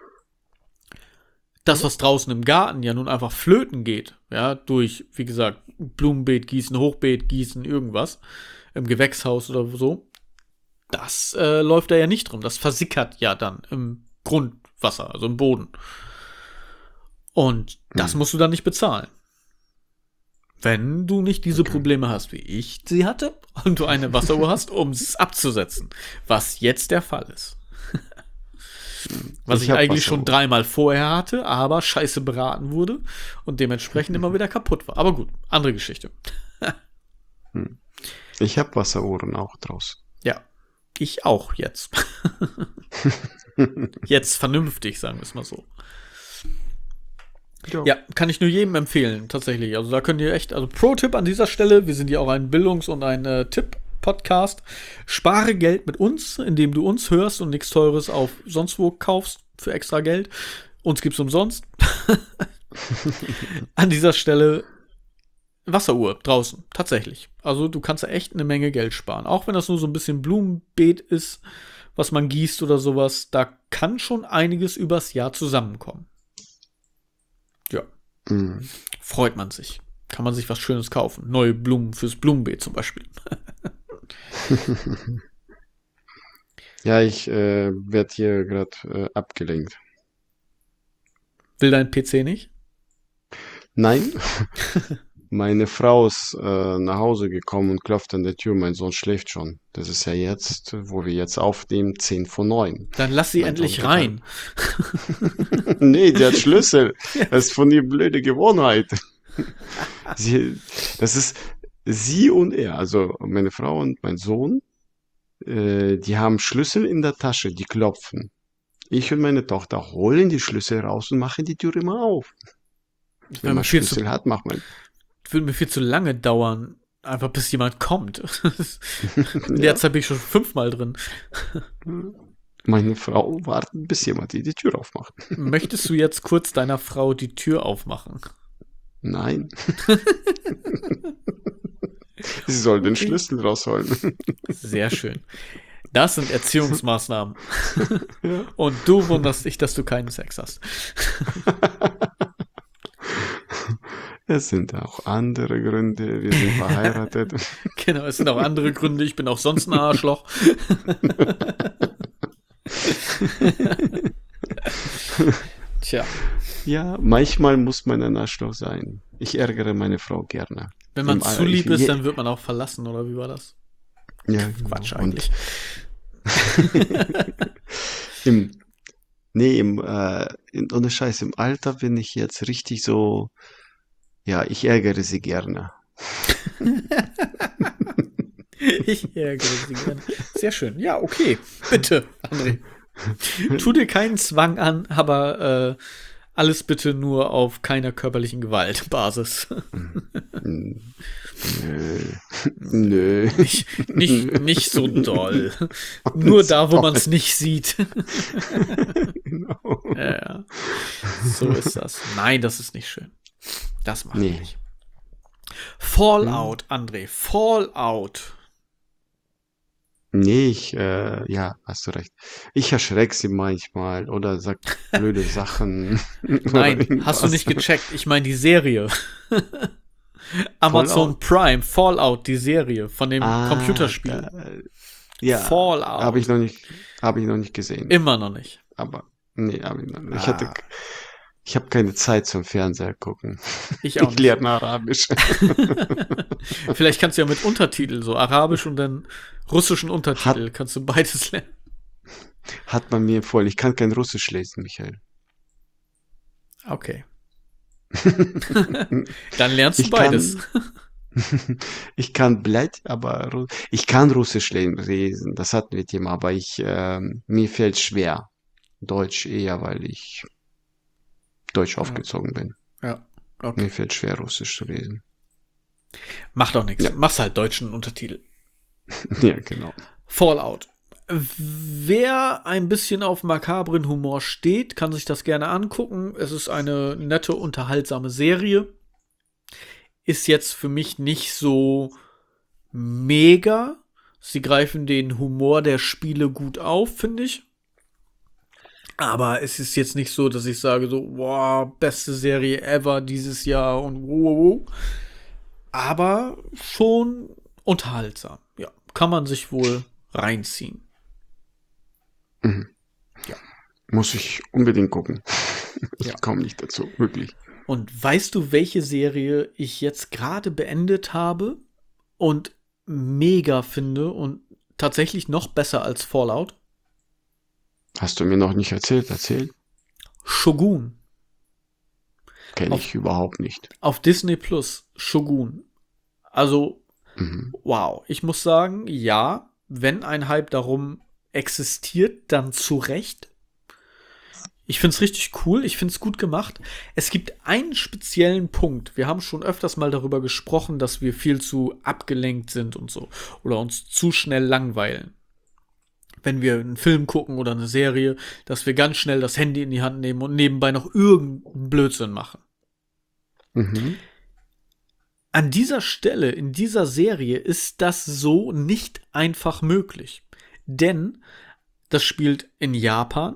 Das, was draußen im Garten ja nun einfach flöten geht, ja, durch, wie gesagt, Blumenbeet gießen, Hochbeet gießen, irgendwas, im Gewächshaus oder so, das äh, läuft da ja nicht drum. Das versickert ja dann im Grundwasser, also im Boden. Und das hm. musst du dann nicht bezahlen. Wenn du nicht diese okay. Probleme hast, wie ich sie hatte, und du eine Wasseruhr hast, um es abzusetzen. Was jetzt der Fall ist. Was ich, ich eigentlich schon dreimal vorher hatte, aber scheiße beraten wurde und dementsprechend immer wieder kaputt war. Aber gut, andere Geschichte. hm. Ich habe Wasseruhren auch draußen. Ja. Ich auch jetzt. Jetzt vernünftig, sagen wir es mal so. Jo. Ja, kann ich nur jedem empfehlen, tatsächlich. Also da könnt ihr echt, also Pro-Tipp an dieser Stelle, wir sind ja auch ein Bildungs- und ein äh, Tipp-Podcast. Spare Geld mit uns, indem du uns hörst und nichts Teures auf sonst wo kaufst für extra Geld. Uns gibt's umsonst. An dieser Stelle Wasseruhr draußen, tatsächlich. Also du kannst da echt eine Menge Geld sparen. Auch wenn das nur so ein bisschen Blumenbeet ist, was man gießt oder sowas, da kann schon einiges übers Jahr zusammenkommen. Ja. Mhm. Freut man sich. Kann man sich was Schönes kaufen. Neue Blumen fürs Blumenbeet zum Beispiel. Ja, ich äh, werde hier gerade äh, abgelenkt. Will dein P C nicht? Nein, meine Frau ist äh, nach Hause gekommen und klopft an der Tür. Mein Sohn schläft schon. Das ist ja jetzt, wo wir jetzt aufnehmen, zehn vor neun. Dann lass sie Mein Sohn endlich geht halt. rein. Nee, der hat Schlüssel. Das ist von die blöde Gewohnheit. Sie, das ist sie und er, also meine Frau und mein Sohn, äh, die haben Schlüssel in der Tasche, die klopfen. Ich und meine Tochter holen die Schlüssel raus und machen die Tür immer auf. Das Wenn würde mir man viel zu, Schlüssel hat, macht man. würde mir viel zu lange dauern. Einfach bis jemand kommt. In der Ja. Zeit bin ich schon fünfmal drin. Meine Frau wartet, bis jemand ihr die Tür aufmacht. Möchtest du jetzt kurz deiner Frau die Tür aufmachen? Nein. Sie soll den Okay. Schlüssel rausholen. Sehr schön. Das sind Erziehungsmaßnahmen. Ja. Und du wunderst dich, dass du keinen Sex hast. Es sind auch andere Gründe. Wir sind verheiratet. Genau, es sind auch andere Gründe. Ich bin auch sonst ein Arschloch. Tja, Ja, manchmal muss man ein Arschloch sein. Ich ärgere meine Frau gerne. wenn man Im zu All- lieb ich- ist, je- dann wird man auch verlassen, oder wie war das? Ja, Quatsch genau. Und eigentlich. im, nee, im, äh, in, ohne Scheiß, im Alter bin ich jetzt richtig so, ja, ich ärgere sie gerne. Ich ärgere sie gerne. Sehr schön. Ja, okay. Bitte, André. Tu dir keinen Zwang an, aber äh, alles bitte nur auf keiner körperlichen Gewalt Basis. Hm, Nö, nö. Nicht, nicht, nicht so doll. Nur da, wo man es nicht sieht. Genau. Ja, ja. So ist das. Nein, das ist nicht schön. Das macht Nee. nicht. Fallout, André. Fallout. Nee, ich, äh, ja, hast du recht. Ich erschreck sie manchmal oder sag blöde Sachen. oder Nein, hast du irgendwas. nicht gecheckt. Ich meine die Serie. Amazon Fallout? Prime, Fallout, die Serie von dem Ah, Computerspiel. da, ja, Fallout. habe ich noch nicht, habe ich noch nicht gesehen. Immer noch nicht. Aber nee, habe ich noch nicht. Ich Ah. hatte, ich habe keine Zeit zum Fernseher gucken. Ich auch Ich nicht. lerne Arabisch. Vielleicht kannst du ja mit Untertitel, so Arabisch und dann russischen Untertitel, kannst du beides lernen. Hat man mir empfohlen. Ich kann kein Russisch lesen, Michael. Okay. Dann lernst du Ich beides. kann, ich kann Blatt, aber Ru- ich kann Russisch le- lesen. Das hatten wir Thema, aber ich, ähm, mir fällt schwer. Deutsch eher, weil ich Deutsch aufgezogen bin. Ja, okay. Mir fällt schwer, Russisch zu lesen. Macht doch nichts. Ja. Machst halt deutschen Untertitel. Ja, genau. Fallout. Wer ein bisschen auf makabren Humor steht, kann sich das gerne angucken. Es ist eine nette, unterhaltsame Serie. Ist jetzt für mich nicht so mega. Sie greifen den Humor der Spiele gut auf, finde ich. Aber es ist jetzt nicht so, dass ich sage so, boah, beste Serie ever dieses Jahr und wow, wow, wow. Aber schon unterhaltsam. Ja, kann man sich wohl reinziehen. Mhm. Ja. Muss ich unbedingt gucken. Ich Ja. komme nicht dazu, wirklich. Und weißt du, welche Serie ich jetzt gerade beendet habe und mega finde und tatsächlich noch besser als Fallout? Hast du mir noch nicht erzählt? Erzählt? Shogun. Kenne Auf- ich überhaupt nicht. Auf Disney Plus. Shogun. Also, Mhm. wow. Ich muss sagen, ja, wenn ein Hype darum existiert, dann zu Recht. Ich find's richtig cool, ich find's gut gemacht. Es gibt einen speziellen Punkt. Wir haben schon öfters mal darüber gesprochen, dass wir viel zu abgelenkt sind und so. Oder uns zu schnell langweilen. Wenn wir einen Film gucken oder eine Serie, dass wir ganz schnell das Handy in die Hand nehmen und nebenbei noch irgendeinen Blödsinn machen. Mhm. An dieser Stelle, in dieser Serie, ist das so nicht einfach möglich. Denn das spielt in Japan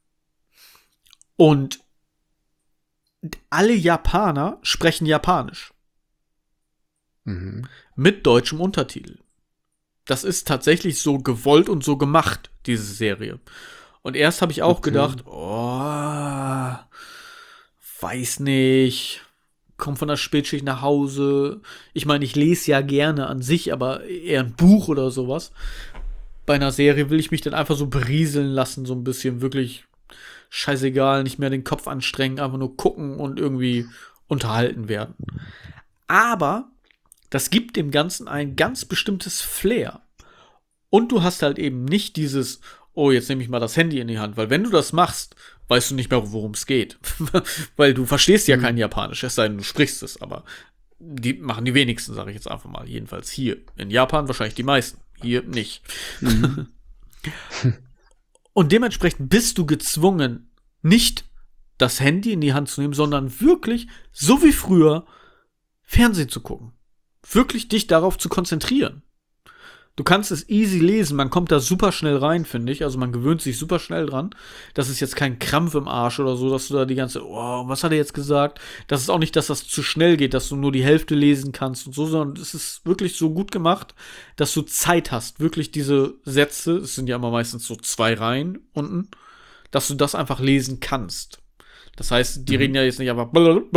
und alle Japaner sprechen Japanisch. Mhm. Mit deutschem Untertitel. Das ist tatsächlich so gewollt und so gemacht, diese Serie. Und erst habe ich auch Okay. gedacht, oh, weiß nicht, komm von der Spätschicht nach Hause. Ich meine, ich lese ja gerne an sich, aber eher ein Buch oder sowas. Bei einer Serie will ich mich dann einfach so berieseln lassen, so ein bisschen wirklich scheißegal, nicht mehr den Kopf anstrengen, einfach nur gucken und irgendwie unterhalten werden. Aber das gibt dem Ganzen ein ganz bestimmtes Flair. Und du hast halt eben nicht dieses, oh, jetzt nehme ich mal das Handy in die Hand, weil wenn du das machst, weißt du nicht mehr, worum es geht. Weil du verstehst ja Mhm. kein Japanisch, es sei denn, du sprichst es, aber die machen die wenigsten, sage ich jetzt einfach mal. Jedenfalls hier. In Japan wahrscheinlich die meisten. Hier nicht. Mhm. Und dementsprechend bist du gezwungen, nicht das Handy in die Hand zu nehmen, sondern wirklich, so wie früher, Fernsehen zu gucken. Wirklich dich darauf zu konzentrieren. Du kannst es easy lesen, man kommt da super schnell rein, finde ich. Also man gewöhnt sich super schnell dran. Das ist jetzt kein Krampf im Arsch oder so, dass du da die ganze, oh, was hat er jetzt gesagt? Das ist auch nicht, dass das zu schnell geht, dass du nur die Hälfte lesen kannst und so, sondern es ist wirklich so gut gemacht, dass du Zeit hast, wirklich diese Sätze, es sind ja immer meistens so zwei Reihen unten, dass du das einfach lesen kannst. Das heißt, die Mhm. reden ja jetzt nicht einfach und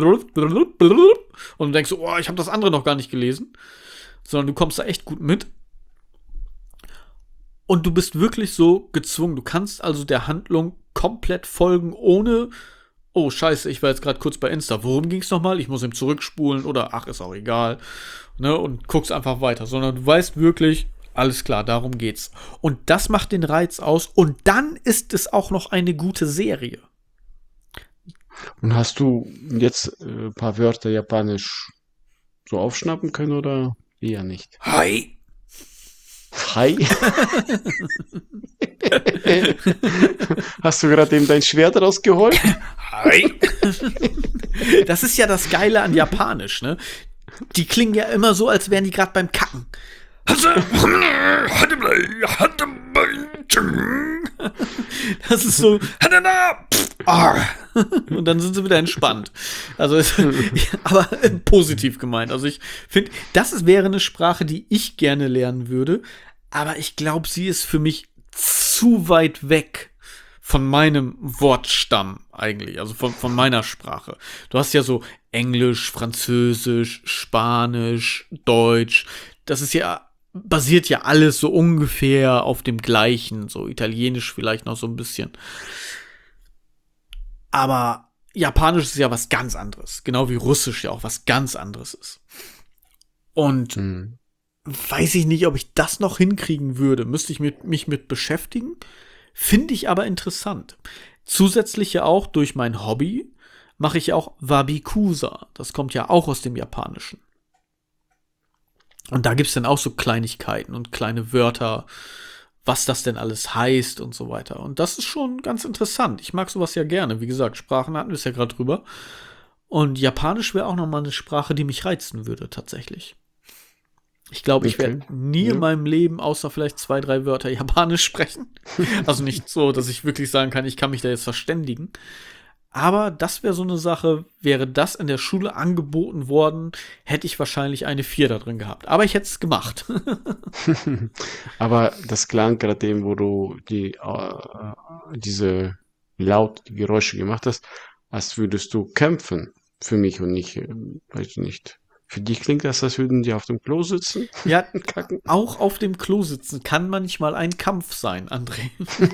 du denkst so, oh, ich habe das andere noch gar nicht gelesen, sondern du kommst da echt gut mit. Und du bist wirklich so gezwungen. Du kannst also der Handlung komplett folgen, ohne, oh scheiße, ich war jetzt gerade kurz bei Insta. Worum ging's nochmal? Ich muss ihm zurückspulen oder ach, ist auch egal. Ne? Und guckst einfach weiter. Sondern du weißt wirklich, alles klar, darum geht's. Und das macht den Reiz aus. Und dann ist es auch noch eine gute Serie. Und hast du jetzt äh, ein paar Wörter Japanisch so aufschnappen können oder eher nicht? Hi. Hi? Hast du gerade eben dein Schwert rausgeholt? Hi. Das ist ja das Geile an Japanisch, ne? Die klingen ja immer so, als wären die gerade beim Kacken. Das ist so. Und dann sind sie wieder entspannt. Also, es, aber positiv gemeint. Also, ich finde, das ist, wäre eine Sprache, die ich gerne lernen würde. Aber ich glaube, sie ist für mich zu weit weg von meinem Wortstamm eigentlich, also von, von meiner Sprache. Du hast ja so Englisch, Französisch, Spanisch, Deutsch. Das ist ja, basiert ja alles so ungefähr auf dem Gleichen, so Italienisch vielleicht noch so ein bisschen. Aber Japanisch ist ja was ganz anderes, genau wie Russisch ja auch was ganz anderes ist. Und Hm. weiß ich nicht, ob ich das noch hinkriegen würde. Müsste ich mit, mich mit beschäftigen. Finde ich aber interessant. Zusätzlich ja auch durch mein Hobby mache ich auch Wabikusa. Das kommt ja auch aus dem Japanischen. Und da gibt es dann auch so Kleinigkeiten und kleine Wörter, was das denn alles heißt und so weiter. Und das ist schon ganz interessant. Ich mag sowas ja gerne. Wie gesagt, Sprachen hatten wir es ja gerade drüber. Und Japanisch wäre auch nochmal eine Sprache, die mich reizen würde, tatsächlich. Ich glaube, ich werde Okay. nie Ja. in meinem Leben außer vielleicht zwei, drei Wörter Japanisch sprechen. Also nicht so, dass ich wirklich sagen kann, ich kann mich da jetzt verständigen. Aber das wäre so eine Sache, wäre das in der Schule angeboten worden, hätte ich wahrscheinlich eine vier da drin gehabt. Aber ich hätte es gemacht. Aber das klang gerade eben, wo du die, äh, diese laut die Geräusche gemacht hast, als würdest du kämpfen für mich und nicht, äh, weiß ich nicht. Für dich klingt das, als würden die auf dem Klo sitzen Ja, und kacken. auch auf dem Klo sitzen kann manchmal ein Kampf sein, André.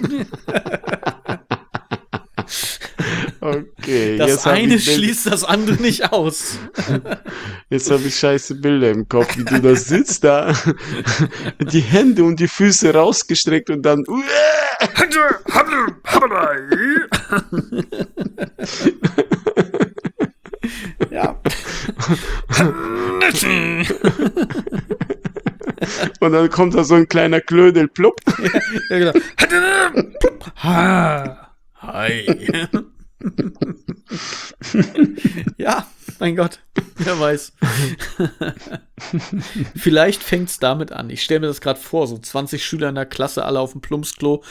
Okay, Das jetzt habe eine ich, Bild- schließt das andere nicht aus. jetzt hab ich scheiße Bilder im Kopf, wie du da sitzt, da die Hände und die Füße rausgestreckt und dann Ja. und dann kommt da so ein kleiner Klödel, plopp. Ja, genau. Ha. Hi. Ja, Mein Gott, wer weiß. Vielleicht fängt es damit an. Ich stelle mir das gerade vor, so zwanzig Schüler in der Klasse, alle auf dem Plumpsklo.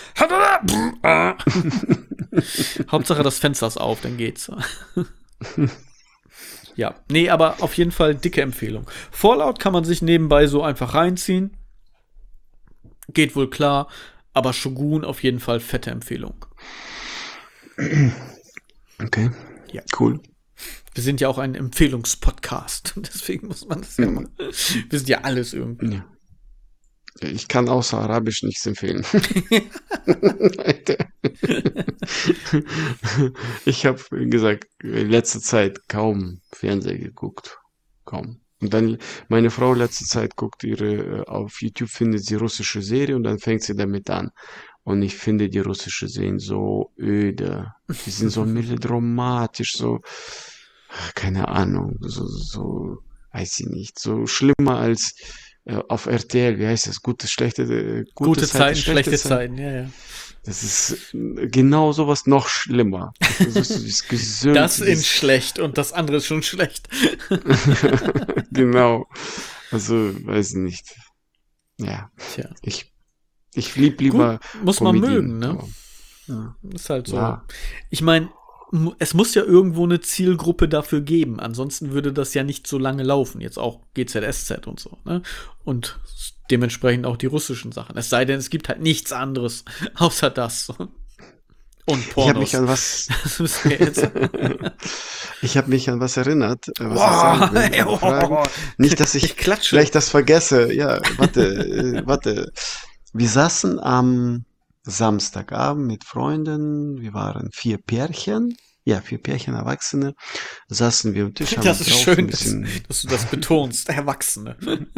Hauptsache das Fenster ist auf, dann geht's. Ja, nee, aber auf jeden Fall dicke Empfehlung. Fallout kann man sich nebenbei so einfach reinziehen. Geht wohl klar, aber Shogun auf jeden Fall fette Empfehlung. Okay, ja. Cool. Wir sind ja auch ein Empfehlungspodcast. Deswegen muss man das ja Mhm. machen. Wir sind ja alles irgendwie. Ja. Ich kann außer Arabisch nichts empfehlen. Ich habe, wie gesagt, in letzter Zeit kaum Fernsehen geguckt. Kaum. Und dann, meine Frau letzte Zeit guckt ihre, auf YouTube findet sie russische Serie und dann fängt sie damit an. Und ich finde die russische Serien so öde. Die sind so melodramatisch, so, keine Ahnung, so, so, weiß ich nicht, so schlimmer als äh, auf R T L, wie heißt das? Gute, schlechte, äh, gute, Gute Zeiten, Zeiten, schlechte schlechte Zeiten. Zeiten, ja, ja. Das ist äh, genau sowas noch schlimmer. Das ist so dieses gesund, Das in dieses, schlecht und das andere ist schon schlecht. genau. Also, weiß ich nicht. Ja, Tja. ich, ich lieb lieber Gut, muss man Comedien, mögen, ne? aber- Ja, ist halt so. Ja. Ich meine, mu- es muss ja irgendwo eine Zielgruppe dafür geben. Ansonsten würde das ja nicht so lange laufen. Jetzt auch G Z S Z und so, ne? Und dementsprechend auch die russischen Sachen. Es sei denn, es gibt halt nichts anderes außer das. Und Ich habe Pornos. mich an was, Das müssen wir jetzt. ich habe mich an was erinnert, äh, was ich Boah, sagen will. ey, Aber fragen, oh. nicht, dass ich, Ich klatsche. vielleicht das vergesse. Ja, warte, äh, warte. Wir saßen am Samstagabend mit Freunden. Wir waren vier Pärchen. Ja, vier Pärchen, Erwachsene. Saßen wir am Tisch. haben Das ist draußen ein schön, dass, bisschen, dass du das betonst, Erwachsene.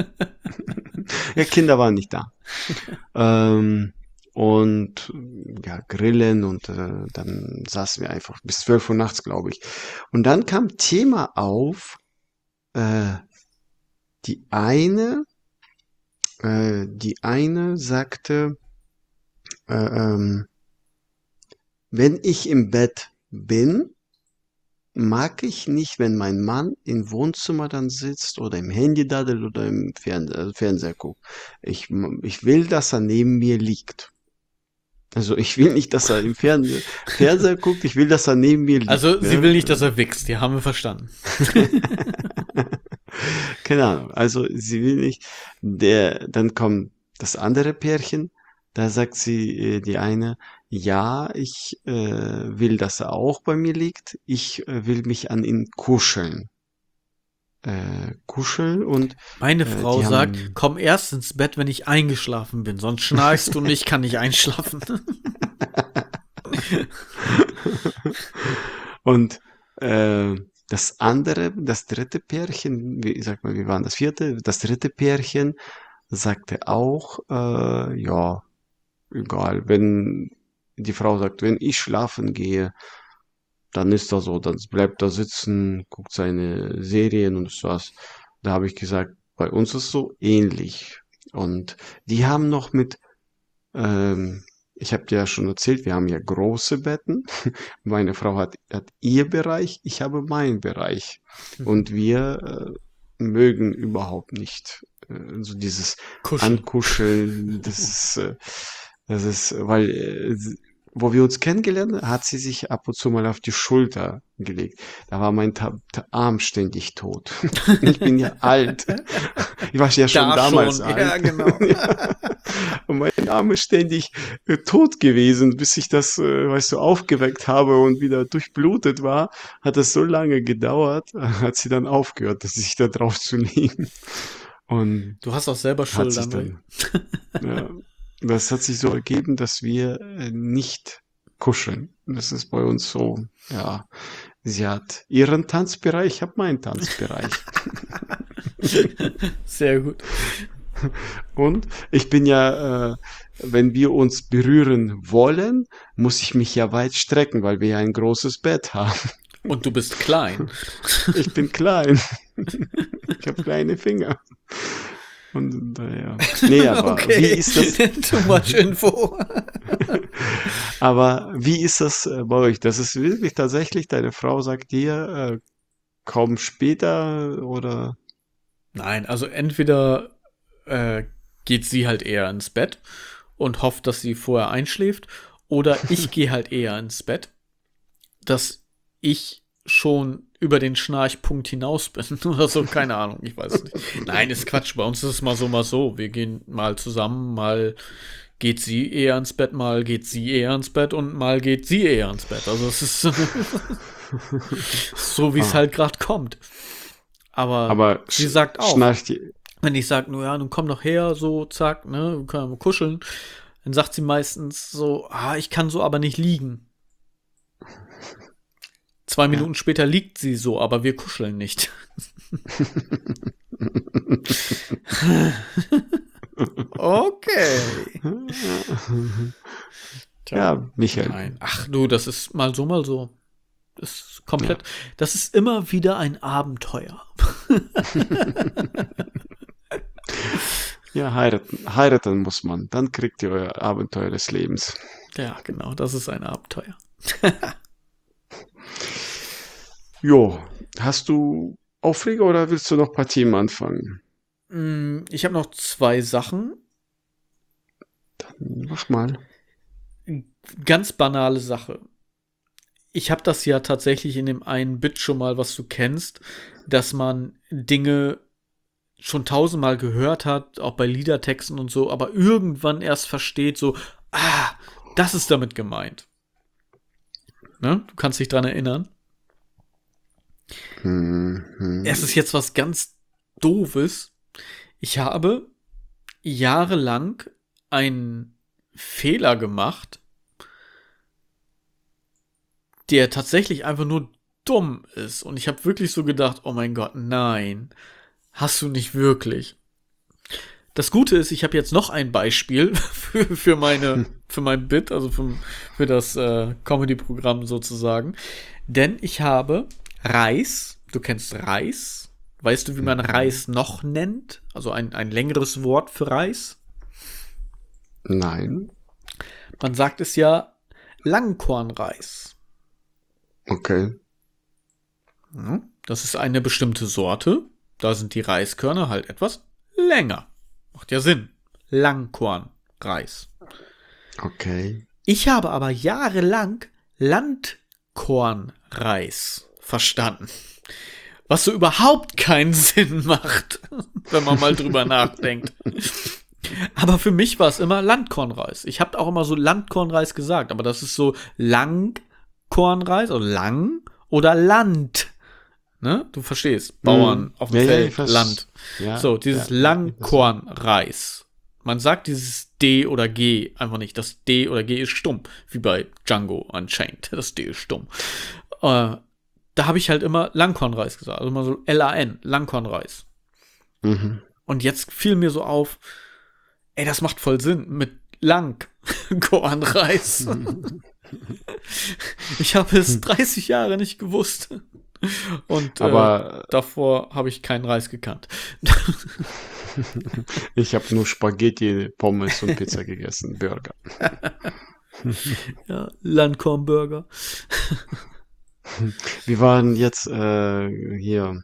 ja, Kinder waren nicht da. ähm, und ja, grillen und äh, dann saßen wir einfach bis zwölf Uhr nachts, glaube ich. Und dann kam Thema auf, äh, die eine, äh, die eine sagte, äh, ähm, wenn ich im Bett bin, mag ich nicht, wenn mein Mann im Wohnzimmer dann sitzt oder im Handy daddelt oder im Fern äh, Fernseher guckt. Ich, m- ich will, dass er neben mir liegt. Also ich will nicht, dass er im Fern Fernseher guckt, ich will, dass er neben mir liegt. Also, sie ne? will nicht, dass er wächst. Die haben wir verstanden. Keine Ahnung, also sie will nicht. Der, dann kommt das andere Pärchen, da sagt sie, äh, die eine, ja, ich äh, will, dass er auch bei mir liegt. Ich äh, will mich an ihn kuscheln. Äh, kuscheln und Meine äh, Frau die sagt, haben, komm erst ins Bett, wenn ich eingeschlafen bin, sonst schnarchst du und ich kann nicht einschlafen. und äh, das andere, das dritte Pärchen, wie sag mal, wie waren das vierte? Das dritte Pärchen sagte auch, äh, ja, egal, wenn die Frau sagt, wenn ich schlafen gehe, dann ist er so, dann bleibt er sitzen, guckt seine Serien und sowas. Da habe ich gesagt, bei uns ist so ähnlich. Und die haben noch mit, ähm, ich habe dir ja schon erzählt, wir haben ja große Betten. Meine Frau hat, hat ihr Bereich, ich habe meinen Bereich. Und wir äh, mögen überhaupt nicht äh, so dieses Kuscheln. Ankuscheln. Das ist, äh, das ist, weil äh, wo wir uns kennengelernt haben, hat sie sich ab und zu mal auf die Schulter gelegt. Da war mein Ta Ta Arm ständig tot. Ich bin ja alt. Ich war ja schon Da damals schon, alt. ja, genau. Ja. Und mein Arm ist ständig äh, tot gewesen, bis ich das, äh, weißt du, aufgeweckt habe und wieder durchblutet war. Hat es so lange gedauert, hat sie dann aufgehört, sich da drauf zu legen. Und Du hast auch selber hat Schuld sich an. dann, ja, das hat sich so ergeben, dass wir äh, nicht kuscheln. Das ist bei uns so, ja. Sie hat ihren Tanzbereich, ich habe meinen Tanzbereich. Sehr gut. Und ich bin ja, äh, wenn wir uns berühren wollen, muss ich mich ja weit strecken, weil wir ja ein großes Bett haben. Und du bist klein. Ich bin klein. Ich habe kleine Finger. Und daher. Nee, aber Okay. wie ist das? Too much info. Aber wie ist das äh, bei euch? Das ist wirklich tatsächlich, deine Frau sagt dir, äh, kaum später oder? Nein, also entweder äh, geht sie halt eher ins Bett und hofft, dass sie vorher einschläft, oder ich gehe halt eher ins Bett, dass ich schon über den Schnarchpunkt hinaus bin oder so, keine Ahnung, ich weiß es nicht. Nein, ist Quatsch, bei uns ist es mal so, mal so. Wir gehen mal zusammen, mal geht sie eher ins Bett, mal geht sie eher ins Bett und mal geht sie eher ins Bett. Also es ist so, wie es Ah. halt gerade kommt. Aber, Aber sie sch- sagt auch, schnarcht die, wenn ich sage, nun ja, nun komm doch her, so, zack, ne, wir können wir kuscheln, dann sagt sie meistens so, ah, ich kann so aber nicht liegen. Zwei Minuten später liegt sie so, aber wir kuscheln nicht. Okay. Tja, ja, Michael. nein. Ach du, das ist mal so, mal so. Das ist komplett, das ist immer wieder ein Abenteuer. Ja, heiraten, heiraten muss man. Dann kriegt ihr euer Abenteuer des Lebens. Ja, genau, das ist ein Abenteuer. Jo, hast du Aufreger oder willst du noch ein paar Themen anfangen? Mm, Ich habe noch zwei Sachen. Mach mal. Ganz banale Sache. Ich habe das ja tatsächlich in dem einen Bit schon mal, was du kennst, dass man Dinge schon tausendmal gehört hat, auch bei Liedertexten und so, aber irgendwann erst versteht, so, ah, das ist damit gemeint. Ne? Du kannst dich dran erinnern. Mhm. Es ist jetzt was ganz Doofes. Ich habe jahrelang einen Fehler gemacht, der tatsächlich einfach nur dumm ist. Und ich habe wirklich so gedacht, oh mein Gott, nein, hast du nicht wirklich. Das Gute ist, ich habe jetzt noch ein Beispiel für, für meine, für mein Bit, also für, für das äh, Comedy-Programm sozusagen. Denn ich habe Reis, du kennst Reis. Weißt du, wie man Reis noch nennt? Also ein, ein längeres Wort für Reis. Nein. Man sagt es ja Langkornreis. Okay. Ja, das ist eine bestimmte Sorte. Da sind die Reiskörner halt etwas länger. Macht ja Sinn. Langkornreis. Okay. Ich habe aber jahrelang Landkornreis verstanden. Was so überhaupt keinen Sinn macht, wenn man mal drüber nachdenkt. Aber für mich war es immer Landkornreis. Ich habe auch immer so Landkornreis gesagt, aber das ist so Langkornreis, also lang oder Land. Ne? Du verstehst, Bauern Hm. auf dem Ja, ja, Feld, ich vers- Land. Ja, So, dieses ja, Langkornreis. Man sagt dieses D oder G einfach nicht. Das D oder G ist stumm, wie bei Django Unchained. Das D ist stumm. Äh, da habe ich halt immer Langkornreis gesagt. Also immer so L A N, Langkornreis. Mhm. Und jetzt fiel mir so auf, ey, das macht voll Sinn mit Langkornreis. Ich habe es dreißig Jahre nicht gewusst. Und Aber äh, davor habe ich keinen Reis gekannt. ich habe nur Spaghetti, Pommes und Pizza gegessen, Burger. Ja, Landkornburger. Wir waren jetzt äh, hier.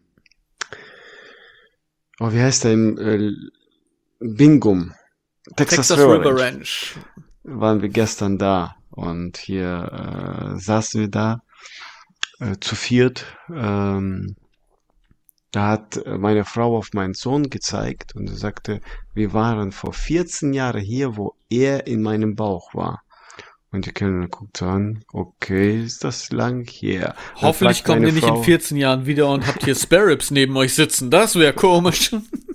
Oh, wie heißt der im äh, Bingum? Texas, Texas River River Ranch. Ranch. Waren wir gestern da und hier äh, saßen wir da äh, zu viert. Ähm, da hat äh, meine Frau auf meinen Sohn gezeigt und sie sagte, wir waren vor vierzehn Jahren hier, wo er in meinem Bauch war. Und die Kellnerin guckt so an, okay, ist das lang her? Dann Hoffentlich fragt kommt meine ihr nicht Frau- in vierzehn Jahren wieder und habt hier Spare Ribs neben euch sitzen. Das wäre komisch.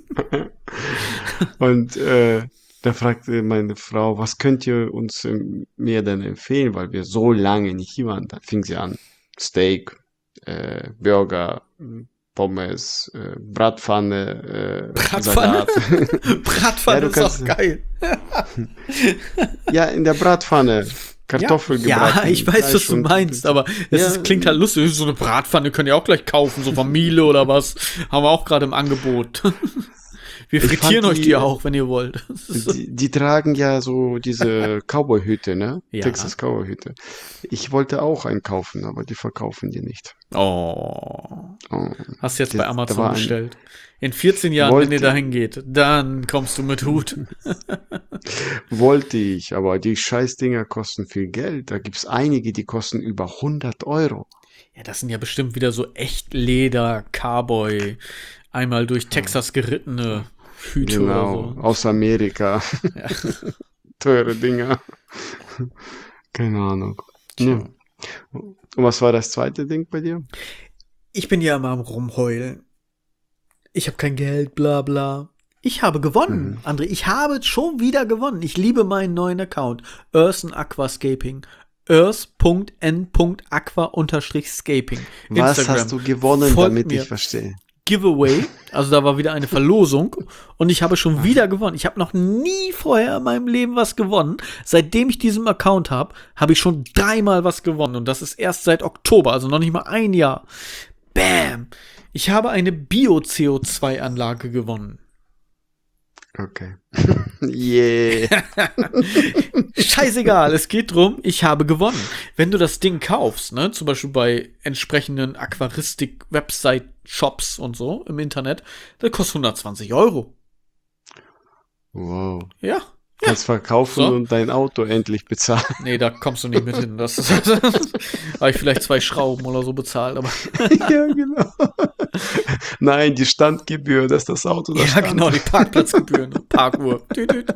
Und äh, da fragte meine Frau, was könnt ihr uns ähm, mir denn empfehlen, weil wir so lange nicht hier waren. Da fing sie an, Steak, äh, Burger, Pommes, äh, Bratpfanne, äh, Bratpfanne? Salat. Bratpfanne Ja, du ist auch kannst- geil. Ja, in der Bratpfanne. Kartoffel ja, gebraten. ja, ich weiß, Fleisch was du und- meinst, aber es Ja. ist, klingt halt lustig. So eine Bratpfanne könnt ihr auch gleich kaufen, so Familie oder was. Haben wir auch gerade im Angebot. Wir Ich frittieren fand euch die- die auch, wenn ihr wollt. Das ist so- Die, die tragen ja so diese Cowboy-Hüte, ne? Ja. Texas Cowboy-Hüte. Ich wollte auch einen kaufen, aber die verkaufen die nicht. Oh. Oh. Hast jetzt Das- bei da Amazon war ein- bestellt. In vierzehn Jahren, Wollte- wenn ihr dahin geht, dann kommst du mit Hut. Wollte ich, aber die Scheißdinger kosten viel Geld. Da gibt's einige, die kosten über hundert Euro. Ja, das sind ja bestimmt wieder so echt Leder, Cowboy, einmal durch Texas gerittene Hüte Genau, oder aus Amerika. so. Ja. Teure Dinger. Keine Ahnung. Ja. Und was war das zweite Ding bei dir? Ich bin ja immer am Rumheulen. Ich habe kein Geld, bla bla. Ich habe gewonnen, Mhm. André. Ich habe schon wieder gewonnen. Ich liebe meinen neuen Account. Earthen Aquascaping. earth.n.aqua-scaping. Was Instagram. hast du gewonnen, Folgt damit mir. ich verstehe? Giveaway. Also da war wieder eine Verlosung. Und ich habe schon wieder gewonnen. Ich habe noch nie vorher in meinem Leben was gewonnen. Seitdem ich diesen Account habe, habe ich schon dreimal was gewonnen. Und das ist erst seit Oktober, also noch nicht mal ein Jahr. Bam! Ich habe eine Bio-C O zwei Anlage gewonnen. Okay. Yeah. Scheißegal, es geht drum, ich habe gewonnen. Wenn du das Ding kaufst, ne, zum Beispiel bei entsprechenden Aquaristik-Website-Shops und so im Internet, das kostet hundertzwanzig Euro. Wow. Ja. Kannst verkaufen So. und dein Auto endlich bezahlen. Nee, da kommst du nicht mit hin. Das habe ich vielleicht zwei Schrauben oder so bezahlt, aber Ja, genau. Nein, die Standgebühr, dass das Auto da ja, stand. genau, die Parkplatzgebühren, Parkuhr. Tüt, tüt.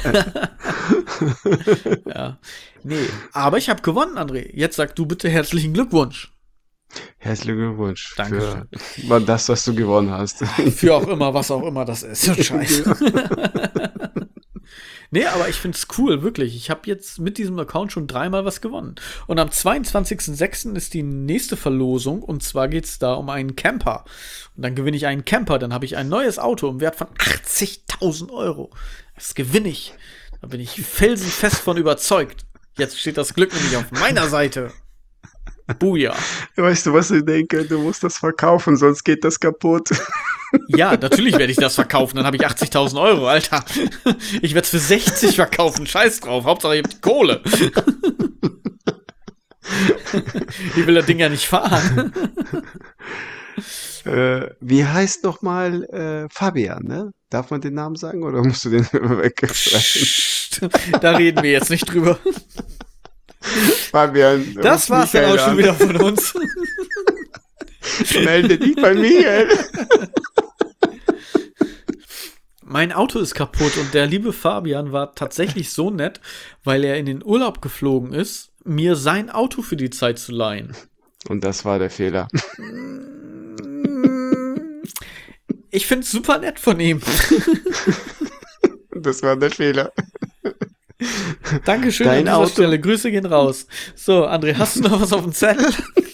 Ja. Nee, aber ich habe gewonnen, André. Jetzt sag du bitte herzlichen Glückwunsch. Herzlichen Glückwunsch Dankeschön. für das, was du gewonnen hast. Für auch immer, was auch immer das ist. Scheiße. Nee, aber ich find's cool, wirklich. Ich habe jetzt mit diesem Account schon dreimal was gewonnen. Und am zweiundzwanzigsten sechsten ist die nächste Verlosung. Und zwar geht's da um einen Camper. Und dann gewinne ich einen Camper. Dann habe ich ein neues Auto im Wert von achtzigtausend Euro. Das gewinne ich. Da bin ich felsenfest von überzeugt. Jetzt steht das Glück nämlich auf meiner Seite. Buja. Weißt du, was ich denke? Du musst das verkaufen, sonst geht das kaputt. Ja, natürlich werde ich das verkaufen. Dann habe ich achtzigtausend Euro, Alter. Ich werde es für sechzig verkaufen. Scheiß drauf. Hauptsache, ich habe die Kohle. Ich will das Ding ja nicht fahren. Äh, wie heißt noch mal äh, Fabian, ne? Darf man den Namen sagen oder musst du den wegstreichen? Psst, da reden wir jetzt nicht drüber. Fabian. Das ruf war's dann Michael auch schon an. wieder von uns. Melde dich bei Michael. Mein Auto ist kaputt und der liebe Fabian war tatsächlich so nett, weil er in den Urlaub geflogen ist, mir sein Auto für die Zeit zu leihen. Und das war der Fehler. Ich find's super nett von ihm. Das war der Fehler. Dankeschön Dein an dieser Auto. Stelle. Grüße gehen raus. So, André, hast du noch was auf dem Zettel?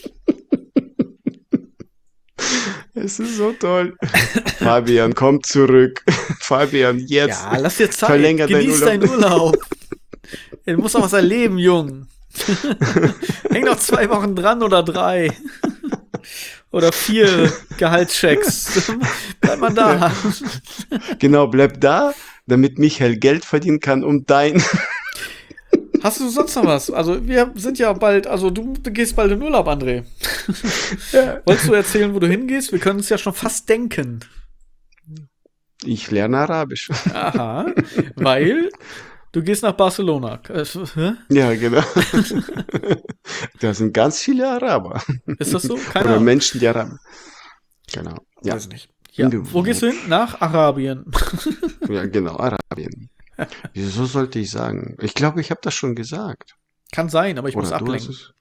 Es ist so toll. Fabian, komm zurück. Fabian, jetzt. Ja, lass dir Zeit. Verlänger deinen Genieß Urlaub. deinen Urlaub. Du musst noch was erleben, Jung. Häng noch zwei Wochen dran oder drei. Oder vier Gehaltschecks. Bleib mal da. Genau, bleib da, damit Michael Geld verdienen kann, um dein. Hast du sonst noch was? Also, wir sind ja bald, also du gehst bald in Urlaub, André. Ja. Wolltest du erzählen, wo du hingehst? Wir können uns ja schon fast denken. Ich lerne Arabisch. Aha, weil du gehst nach Barcelona. Äh, hä? Ja, genau. Da sind ganz viele Araber. Ist das so? Keine Oder Ahnung. Menschen, die Araber. Genau. Ja, Weiß nicht. Ja. Du- Wo gehst du hin? Nach Arabien. ja genau, Arabien. Wieso sollte ich sagen? Ich glaube, ich habe das schon gesagt. Kann sein, aber ich muss Oder du hast ablenken. es.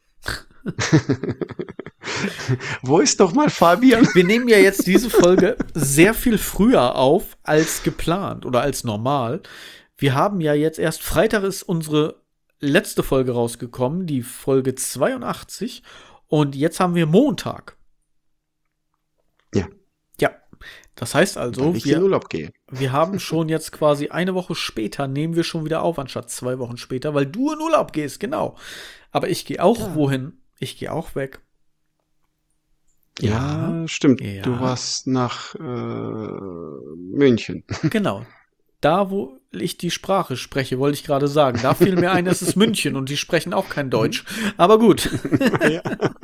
Wo ist doch mal Fabian? Wir nehmen ja jetzt diese Folge sehr viel früher auf als geplant oder als normal. Wir haben ja jetzt erst Freitag ist unsere letzte Folge rausgekommen, die Folge zweiundachtzig. Und jetzt haben wir Montag. Ja. Ja. Das heißt also, Weil ich in wir, Urlaub gehe. wir haben schon jetzt quasi eine Woche später, nehmen wir schon wieder auf, anstatt zwei Wochen später, weil du in Urlaub gehst, genau. Aber ich gehe auch Ja. wohin? Ich gehe auch weg. Ja, stimmt. Ja. Du warst nach äh, München. Genau. Da, wo ich die Sprache spreche, wollte ich gerade sagen. Da fiel mir ein, es ist München und die sprechen auch kein Deutsch. Aber gut. Ja.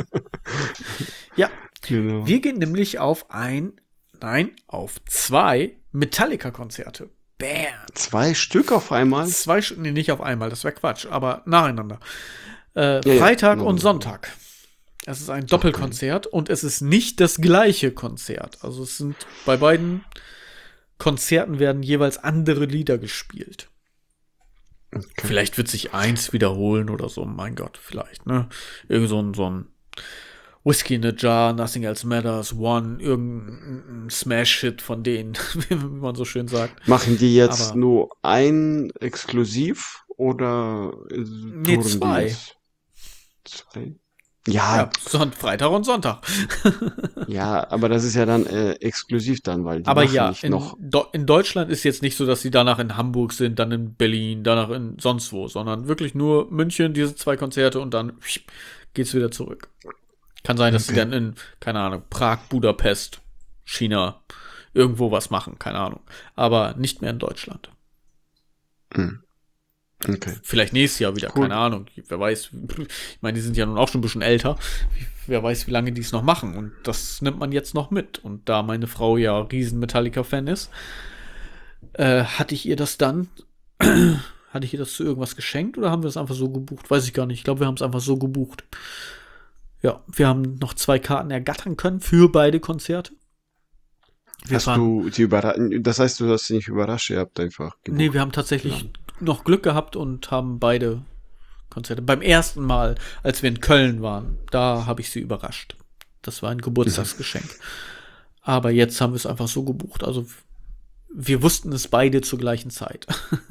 Ja, Genau. wir gehen nämlich auf ein, nein, auf zwei Metallica-Konzerte. Bam. Zwei Stück auf einmal? Zwei, Sch- nee, nicht auf einmal, das wäre Quatsch, aber nacheinander. Äh, Ja, ja, Freitag genau. und Sonntag. Es ist ein Doppelkonzert und es ist nicht das gleiche Konzert. Also es sind bei beiden Konzerten werden jeweils andere Lieder gespielt. Okay. Vielleicht wird sich eins wiederholen oder so, mein Gott, vielleicht, ne? Irgend so ein, so ein Whiskey in a Jar, Nothing Else Matters, One, irgendein Smash-Hit von denen, wie man so schön sagt. Machen die jetzt Aber- nur ein exklusiv oder äh, Nee, touren die zwei. jetzt? Zwei? Ja, Ja, Son Freitag und Sonntag. ja, aber das ist ja dann äh, exklusiv dann, weil die Aber machen ja, nicht in, noch. Do in Deutschland ist jetzt nicht so, dass sie danach in Hamburg sind, dann in Berlin, danach in sonst wo, sondern wirklich nur München, diese zwei Konzerte und dann geht's wieder zurück. Kann sein, dass Okay. sie dann in, keine Ahnung, Prag, Budapest, China, irgendwo was machen, keine Ahnung. Aber nicht mehr in Deutschland. Hm. Okay. Vielleicht nächstes Jahr wieder, Cool. keine Ahnung. Wer weiß, ich meine, die sind ja nun auch schon ein bisschen älter. Wer weiß, wie lange die es noch machen. Und das nimmt man jetzt noch mit. Und da meine Frau ja riesen Metallica-Fan ist, äh, hatte ich ihr das dann, hatte ich ihr das zu irgendwas geschenkt oder haben wir es einfach so gebucht? Weiß ich gar nicht. Ich glaube, wir haben es einfach so gebucht. Ja, wir haben noch zwei Karten ergattern können für beide Konzerte. Wir Hast fahren, du die überrascht? Das heißt, du hast dich nicht überrascht, ihr habt einfach gebucht. nee, wir haben tatsächlich noch Glück gehabt und haben beide Konzerte. Beim ersten Mal, als wir in Köln waren, da habe ich sie überrascht. Das war ein Geburtstagsgeschenk. Aber jetzt haben wir es einfach so gebucht. Also wir wussten es beide zur gleichen Zeit.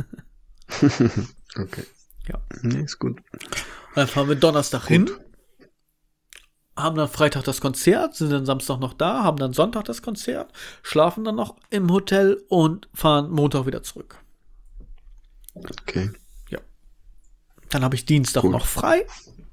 Okay. Ja. Nee, ist gut. Dann fahren wir Donnerstag hin, haben dann Freitag das Konzert, sind dann Samstag noch da, haben dann Sonntag das Konzert, schlafen dann noch im Hotel und fahren Montag wieder zurück. Okay. Dann habe ich Dienstag Gut. noch frei,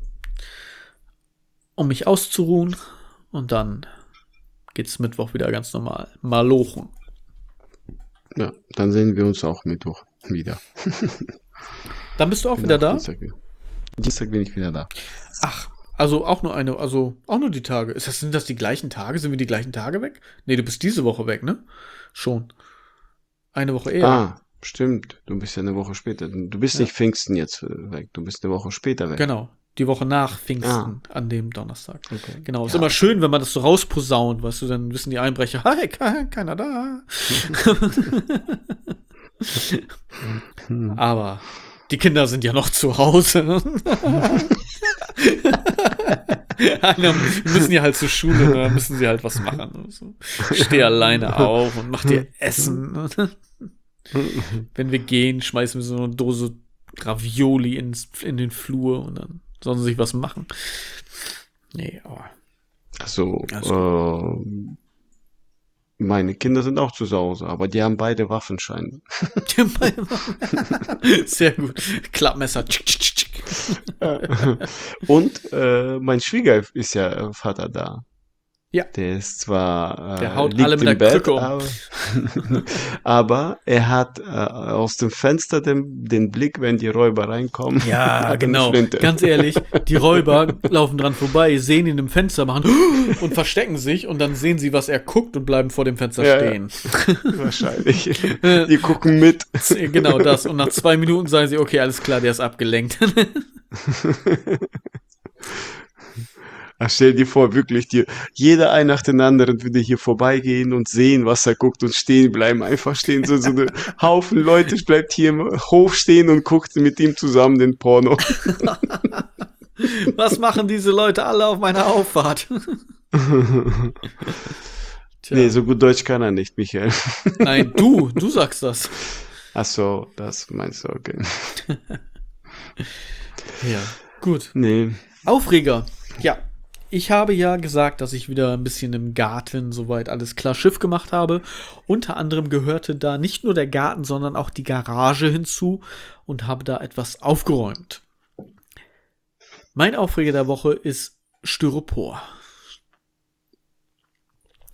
um mich auszuruhen. Und dann geht's Mittwoch wieder ganz normal. Malochen. Ja, dann sehen wir uns auch Mittwoch wieder. Dann bist du auch Genau, wieder da? Dienstag, Dienstag bin ich wieder da. Ach, also auch nur eine, also auch nur die Tage. Ist das, sind das die gleichen Tage? Sind wir die gleichen Tage weg? Nee, du bist diese Woche weg, ne? Schon. Eine Woche eher. Ah, stimmt. Du bist ja eine Woche später. Du bist Ja. nicht Pfingsten jetzt äh, weg. Du bist eine Woche später weg. Genau. Die Woche nach Pfingsten an dem Donnerstag. Okay. Genau. Ist Ja. immer schön, wenn man das so rausposaunt, weißt du, dann wissen die Einbrecher, hi, ke- keiner da. Hm. Aber die Kinder sind ja noch zu Hause. Einer, die müssen ja halt zur Schule, ne? Da müssen sie halt was machen. Und so. Steh alleine auf und mach dir Essen. Wenn wir gehen, schmeißen wir so eine Dose Ravioli ins, in den Flur und dann sollen sie sich was machen. Nee, aber. Also, Alles äh, meine Kinder sind auch zu Hause, aber die haben beide Waffenschein. Sehr gut. Klappmesser. Und äh, mein Schwieger ist ja äh, Vater da. Ja. Der ist zwar äh, Der haut liegt alle mit im der Bett, Krücke um. aber, aber er hat äh, aus dem Fenster den, den Blick, wenn die Räuber reinkommen. Ja, hat eine genau. Flinte. Ganz ehrlich, die Räuber laufen dran vorbei, sehen ihn im Fenster, machen und verstecken sich und dann sehen sie, was er guckt und bleiben vor dem Fenster Ja, stehen. Wahrscheinlich. Die gucken mit. Genau das. Und nach zwei Minuten sagen sie, okay, alles klar, der ist abgelenkt. Ach, stell dir vor, wirklich, die, jeder ein nach den anderen würde hier vorbeigehen und sehen, was er guckt und stehen bleiben. Einfach stehen, so, so ein Haufen Leute bleibt hier im Hof stehen und guckt mit ihm zusammen den Porno. Was machen diese Leute alle auf meiner Auffahrt? Tja. Nee, so gut Deutsch kann er nicht, Michael. Nein, du, du sagst das. Ach so, das meinst du, okay. Ja, gut. Nee, Aufreger. Ja, ich habe ja gesagt, dass ich wieder ein bisschen im Garten soweit alles klar Schiff gemacht habe. Unter anderem gehörte da nicht nur der Garten, sondern auch die Garage hinzu und habe da etwas aufgeräumt. Mein Aufreger der Woche ist Styropor.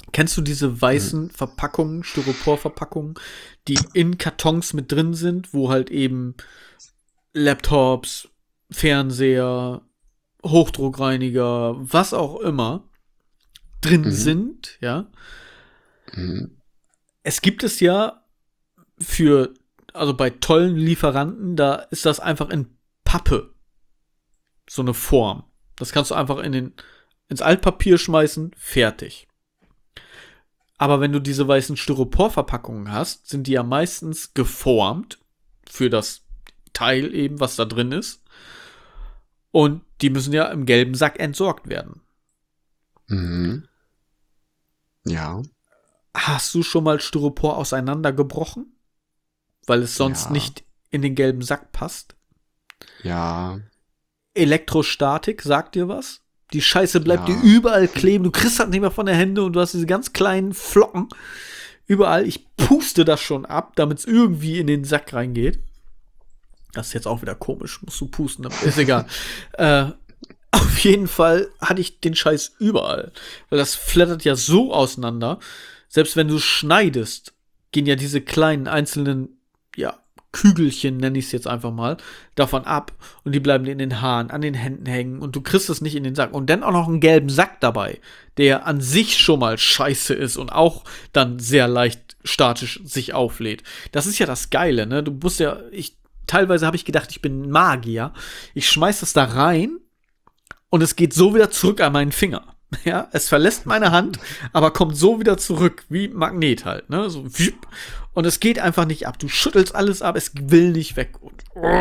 Kennst du diese weißen Verpackungen, Styropor-Verpackungen, die in Kartons mit drin sind, wo halt eben Laptops, Fernseher, Hochdruckreiniger, was auch immer drin Mhm. sind, ja? Mhm. Es gibt es ja für, also bei tollen Lieferanten, da ist das einfach in Pappe. So eine Form. Das kannst du einfach in den, ins Altpapier schmeißen, fertig. Aber wenn du diese weißen Styropor-Verpackungen hast, sind die ja meistens geformt für das Teil eben, was da drin ist. Und die müssen ja im gelben Sack entsorgt werden. Mhm. Ja. Hast du schon mal Styropor auseinandergebrochen? Weil es sonst Ja. nicht in den gelben Sack passt? Ja. Elektrostatik, sagt dir was? Die Scheiße bleibt Ja. dir überall kleben. Du kriegst das nicht mehr von der Hände und du hast diese ganz kleinen Flocken überall. Ich puste das schon ab, damit es irgendwie in den Sack reingeht. Das ist jetzt auch wieder komisch. Musst du pusten, aber ist egal. äh, auf jeden Fall hatte ich den Scheiß überall. Weil das flattert ja so auseinander. Selbst wenn du schneidest, gehen ja diese kleinen einzelnen, ja, Kügelchen, nenne ich es jetzt einfach mal, davon ab. Und die bleiben dir in den Haaren, an den Händen hängen. Und du kriegst es nicht in den Sack. Und dann auch noch einen gelben Sack dabei, der an sich schon mal scheiße ist und auch dann sehr leicht statisch sich auflädt. Das ist ja das Geile, ne? Du musst ja, ich, teilweise habe ich gedacht, ich bin ein Magier. Ich schmeiß das da rein und es geht so wieder zurück an meinen Finger. Ja, es verlässt meine Hand, aber kommt so wieder zurück, wie Magnet halt, ne? So, und es geht einfach nicht ab. Du schüttelst alles ab, es will nicht weg. Und,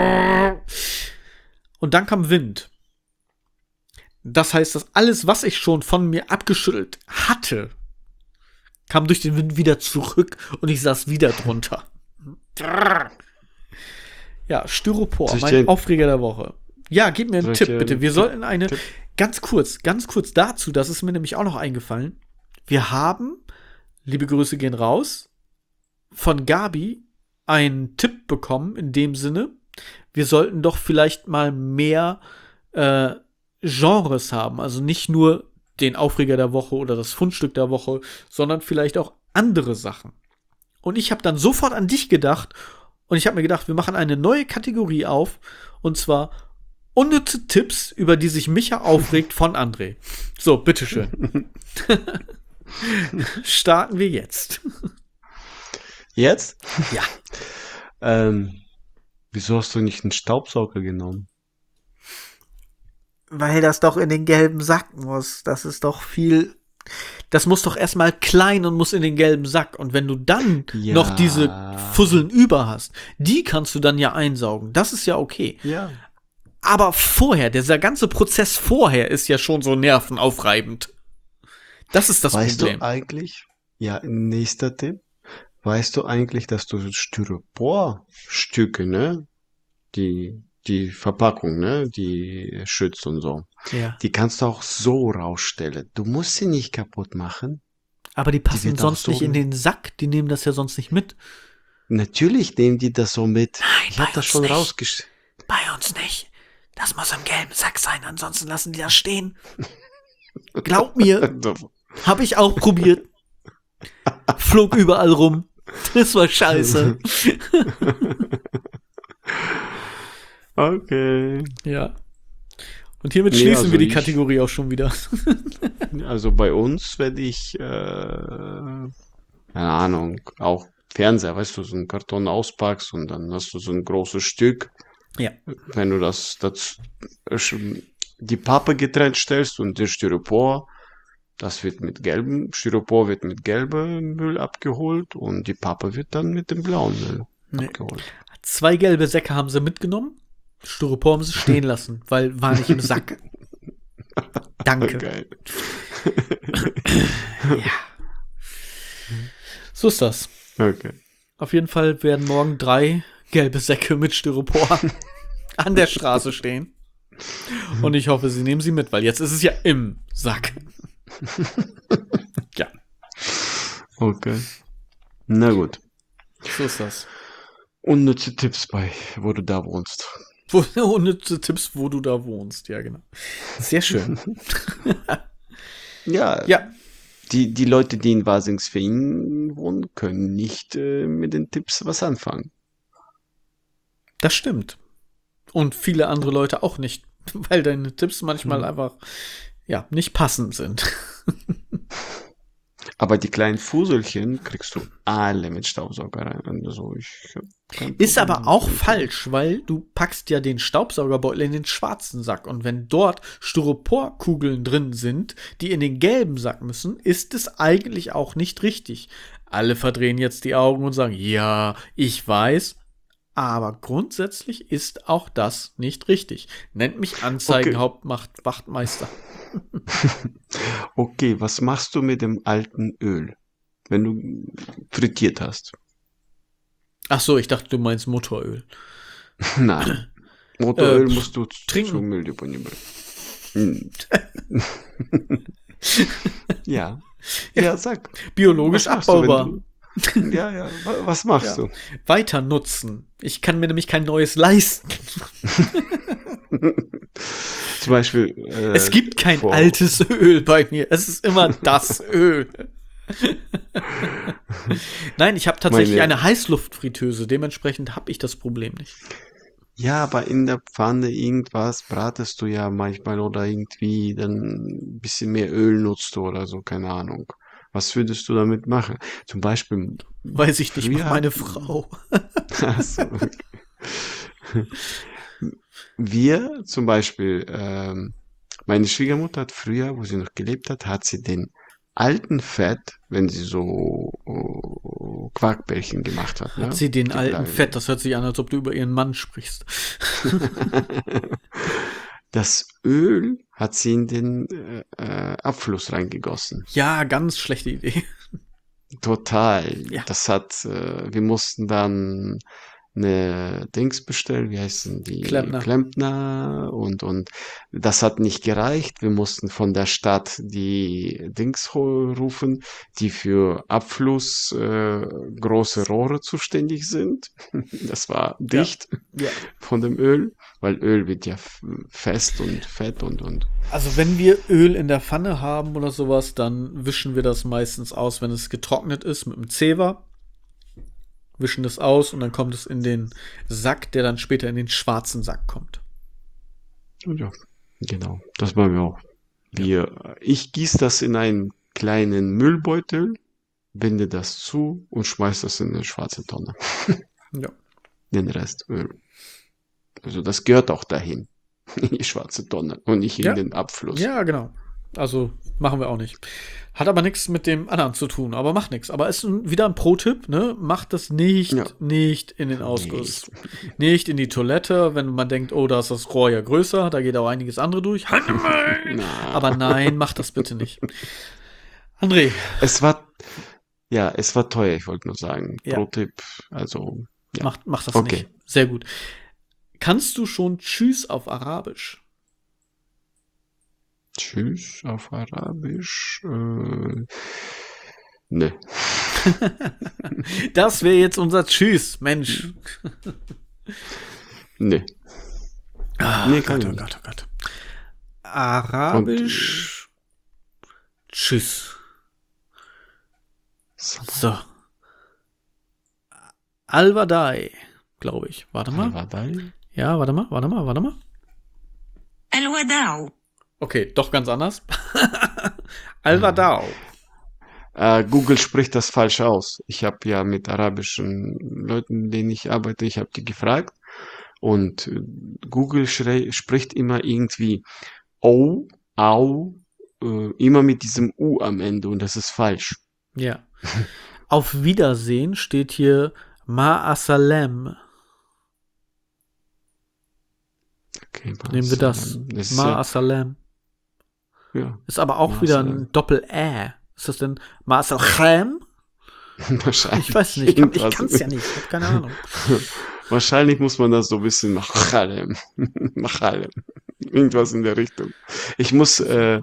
und dann kam Wind. Das heißt, dass alles, was ich schon von mir abgeschüttelt hatte, kam durch den Wind wieder zurück und ich saß wieder drunter. Ja, Styropor, Soll ich mein dir- Aufreger der Woche. Ja, gib mir einen Soll ich Tipp, dir bitte. einen Wir Tipp- sollten eine, Tipp? ganz kurz, ganz kurz dazu, das ist mir nämlich auch noch eingefallen. Wir haben, liebe Grüße gehen raus, von Gabi einen Tipp bekommen, in dem Sinne, wir sollten doch vielleicht mal mehr äh, Genres haben. Also nicht nur den Aufreger der Woche oder das Fundstück der Woche, sondern vielleicht auch andere Sachen. Und ich habe dann sofort an dich gedacht und ich habe mir gedacht, wir machen eine neue Kategorie auf und zwar unnütze Tipps, über die sich Micha aufregt von André. So, bitteschön. Starten wir jetzt. Jetzt? Ja. Ähm, wieso hast du nicht einen Staubsauger genommen? Weil das doch in den gelben Sack muss. Das ist doch viel. Das muss doch erstmal klein und muss in den gelben Sack. Und wenn du dann Ja. noch diese Fusseln über hast, die kannst du dann ja einsaugen. Das ist ja okay. Ja. Aber vorher, dieser ganze Prozess vorher ist ja schon so nervenaufreibend. Das ist das Weißt Problem. du eigentlich, ja, nächster Tipp, weißt du eigentlich, dass du Styroporstücke, ne, die, die Verpackung, ne, die schützt und so, Ja. die kannst du auch so rausstellen. Du musst sie nicht kaputt machen. Aber die passen wird auch sonst so- nicht in den Sack. Die nehmen das ja sonst nicht mit. Natürlich nehmen die das so mit. Nein, ich habe bei das uns schon nicht. rausgestellt. Bei uns nicht. Das muss im gelben Sack sein, ansonsten lassen die das stehen. Glaub mir, hab ich auch probiert. Flog überall rum. Das war scheiße. Okay. Ja. Und hiermit Nee, schließen also wir die ich- Kategorie auch schon wieder. Also bei uns werde ich, äh, keine Ahnung, auch Fernseher, weißt du, so einen Karton auspackst und dann hast du so ein großes Stück. Ja. Wenn du das, das die Pappe getrennt stellst und der Styropor, das wird mit gelbem, Styropor wird mit gelbem Müll abgeholt und die Pappe wird dann mit dem blauen Müll Nee. abgeholt. Zwei gelbe Säcke haben sie mitgenommen. Styropor haben sie stehen lassen, weil war nicht im Sack. Danke. Geil. Ja. So ist das. Okay. Auf jeden Fall werden morgen drei gelbe Säcke mit Styropor an der Straße stehen. Und ich hoffe, sie nehmen sie mit, weil jetzt ist es ja im Sack. Ja, Okay. Na gut. so ist das. Unnütze Tipps bei, wo du da wohnst. Wo, unnütze Tipps, wo du da wohnst. Ja, genau. Sehr schön. Ja, Ja, Die, die Leute, die in Wasingsfehn wohnen, können nicht äh, mit den Tipps was anfangen. Das stimmt. Und viele andere Leute auch nicht, weil deine Tipps manchmal Hm. einfach, ja, nicht passend sind. Aber die kleinen Fuselchen kriegst du alle mit Staubsauger rein. Also ich hab kein Ist Problem aber mit auch dem. falsch, weil du packst ja den Staubsaugerbeutel in den schwarzen Sack. Und wenn dort Styroporkugeln drin sind, die in den gelben Sack müssen, ist es eigentlich auch nicht richtig. Alle verdrehen jetzt die Augen und sagen, ja, ich weiß. Aber grundsätzlich ist auch das nicht richtig. Nennt mich Okay, Anzeigenhauptwachtmeister. okay, was machst du mit dem alten Öl, wenn du frittiert hast? Ach so, ich dachte, du meinst Motoröl. Nein, Äh, Motoröl pf, musst du z- zur trinken. Mülldeponie bringen. Hm. Ja, Ja, ja, sag, biologisch was machst du, wenn abbaubar. du, ja, ja, wa- was machst Ja. du? Weiter nutzen. Ich kann mir nämlich kein neues leisten. Zum Beispiel Es äh, gibt kein vor, altes Öl bei mir. Es ist immer das Öl. Nein, ich habe tatsächlich meine, eine Heißluftfritteuse. Dementsprechend habe ich das Problem nicht. ja, aber in der Pfanne irgendwas bratest du ja manchmal oder irgendwie dann ein bisschen mehr Öl nutzt du oder so, keine Ahnung. Was würdest du damit machen? Zum Beispiel, Weiß ich nicht, mach früher meine hatten, Frau. also, wir zum Beispiel, ähm, meine Schwiegermutter hat früher, wo sie noch gelebt hat, hat sie den alten Fett, wenn sie so äh, Quarkbällchen gemacht hat, Hat ne? sie den Die alten kleinen. Fett? Das hört sich an, als ob du über ihren Mann sprichst. Das Öl hat sie in den äh, äh, Abfluss reingegossen. Ja, ganz schlechte Idee. Total. Ja, Das hat, äh, wir mussten dann eine Dings bestellen, wie heißen die? Klempner. Klempner und, und das hat nicht gereicht. Wir mussten von der Stadt die Dings ho- rufen, die für Abfluss äh, große Rohre zuständig sind. Das war Ja, dicht ja. von dem Öl, weil Öl wird ja f- fest und fett und, und Also wenn wir Öl in der Pfanne haben oder sowas, dann wischen wir das meistens aus, wenn es getrocknet ist mit dem Zewa. Wischen das aus und dann kommt es in den Sack, der dann später in den schwarzen Sack kommt. ja, genau. Das machen wir auch. Ja. Wir, ich gieße das in einen kleinen Müllbeutel, binde das zu und schmeiß das in eine schwarze Tonne. Ja. Den Rest Öl. Also das gehört auch dahin. In die schwarze Tonne und nicht in Ja, den Abfluss. ja, genau. Also machen wir auch nicht. Hat aber nichts mit dem anderen zu tun, aber macht nichts. Aber ist ein, wieder ein Pro-Tipp, ne? Macht das nicht, Ja. nicht in den Ausguss. Nicht. Nicht in die Toilette, wenn man denkt, oh, da ist das Rohr ja größer, da geht auch einiges andere durch. Aber Na. nein, macht das bitte nicht. André, Es war, ja, es war teuer, ich wollte nur sagen. ja, Pro-Tipp, also, ja. macht, macht das Okay. nicht. Sehr gut. Kannst du schon Tschüss auf Arabisch? Tschüss auf Arabisch. Äh, ne. Das wäre jetzt unser Tschüss, Mensch. Ne. Ah, Nee, Gott, kann oh ich Gott, nicht. oh Gott. Und äh, Arabisch. Tschüss. Sabah So. Al-Wadai, glaube ich. Warte mal. Al-Wadai. Ja, warte mal, warte mal, warte mal. الوداع. Okay, doch ganz anders. Äh, Al-Wadau. äh, Google spricht das falsch aus. Ich habe ja mit arabischen Leuten, mit denen ich arbeite, ich habe die gefragt und äh, Google schrei- spricht immer irgendwie O, Au, äh, immer mit diesem U am Ende und das ist falsch. Ja. Auf Wiedersehen steht hier Ma'asalem. Okay, Nehmen wir das. Salam. Das ist ja, Ma'asalem. ja, Ist aber auch wieder Masalam. ein Doppel-Ä. Ist das denn Ma'asalem? Wahrscheinlich Ich weiß nicht. Ich, kann, ich irgendwas. kann's ja nicht. Ich habe keine Ahnung. Wahrscheinlich muss man das so ein bisschen Machalem. Machalem. Irgendwas in der Richtung. Ich muss, äh,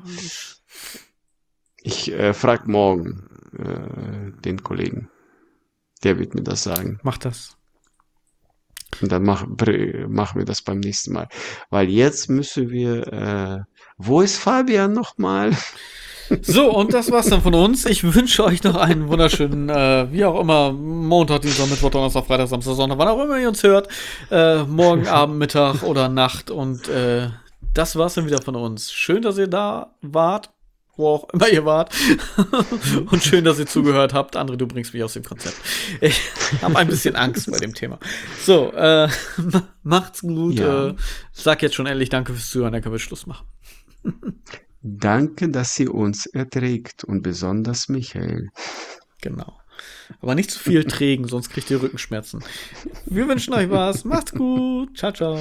ich äh, frag morgen äh, den Kollegen. Der wird mir das sagen. Mach das. Und dann mach, br- machen wir das beim nächsten Mal. Weil jetzt müssen wir, äh, wo ist Fabian nochmal? So, und das war's dann von uns. Ich wünsche euch noch einen wunderschönen, äh, wie auch immer, Montag, Dienstag, Mittwoch, Donnerstag, Freitag, Samstag, Sonntag, wann auch immer ihr uns hört. Äh, morgen, Abend, Mittag oder Nacht. Und äh, das war's dann wieder von uns. Schön, dass ihr da wart. Wo auch immer ihr wart. Und schön, dass ihr zugehört habt. André, du bringst mich aus dem Konzept. Ich habe ein bisschen Angst bei dem Thema. So, äh, macht's gut. Ja. Äh, sag jetzt schon endlich Danke fürs Zuhören, dann können wir Schluss machen. Danke, dass sie uns erträgt und besonders Michael. Genau. Aber nicht zu viel trägen, sonst kriegt ihr Rückenschmerzen. Wir wünschen euch was. Macht's gut. Ciao, ciao.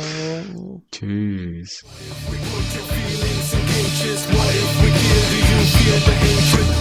Tschüss. What if we give the hatred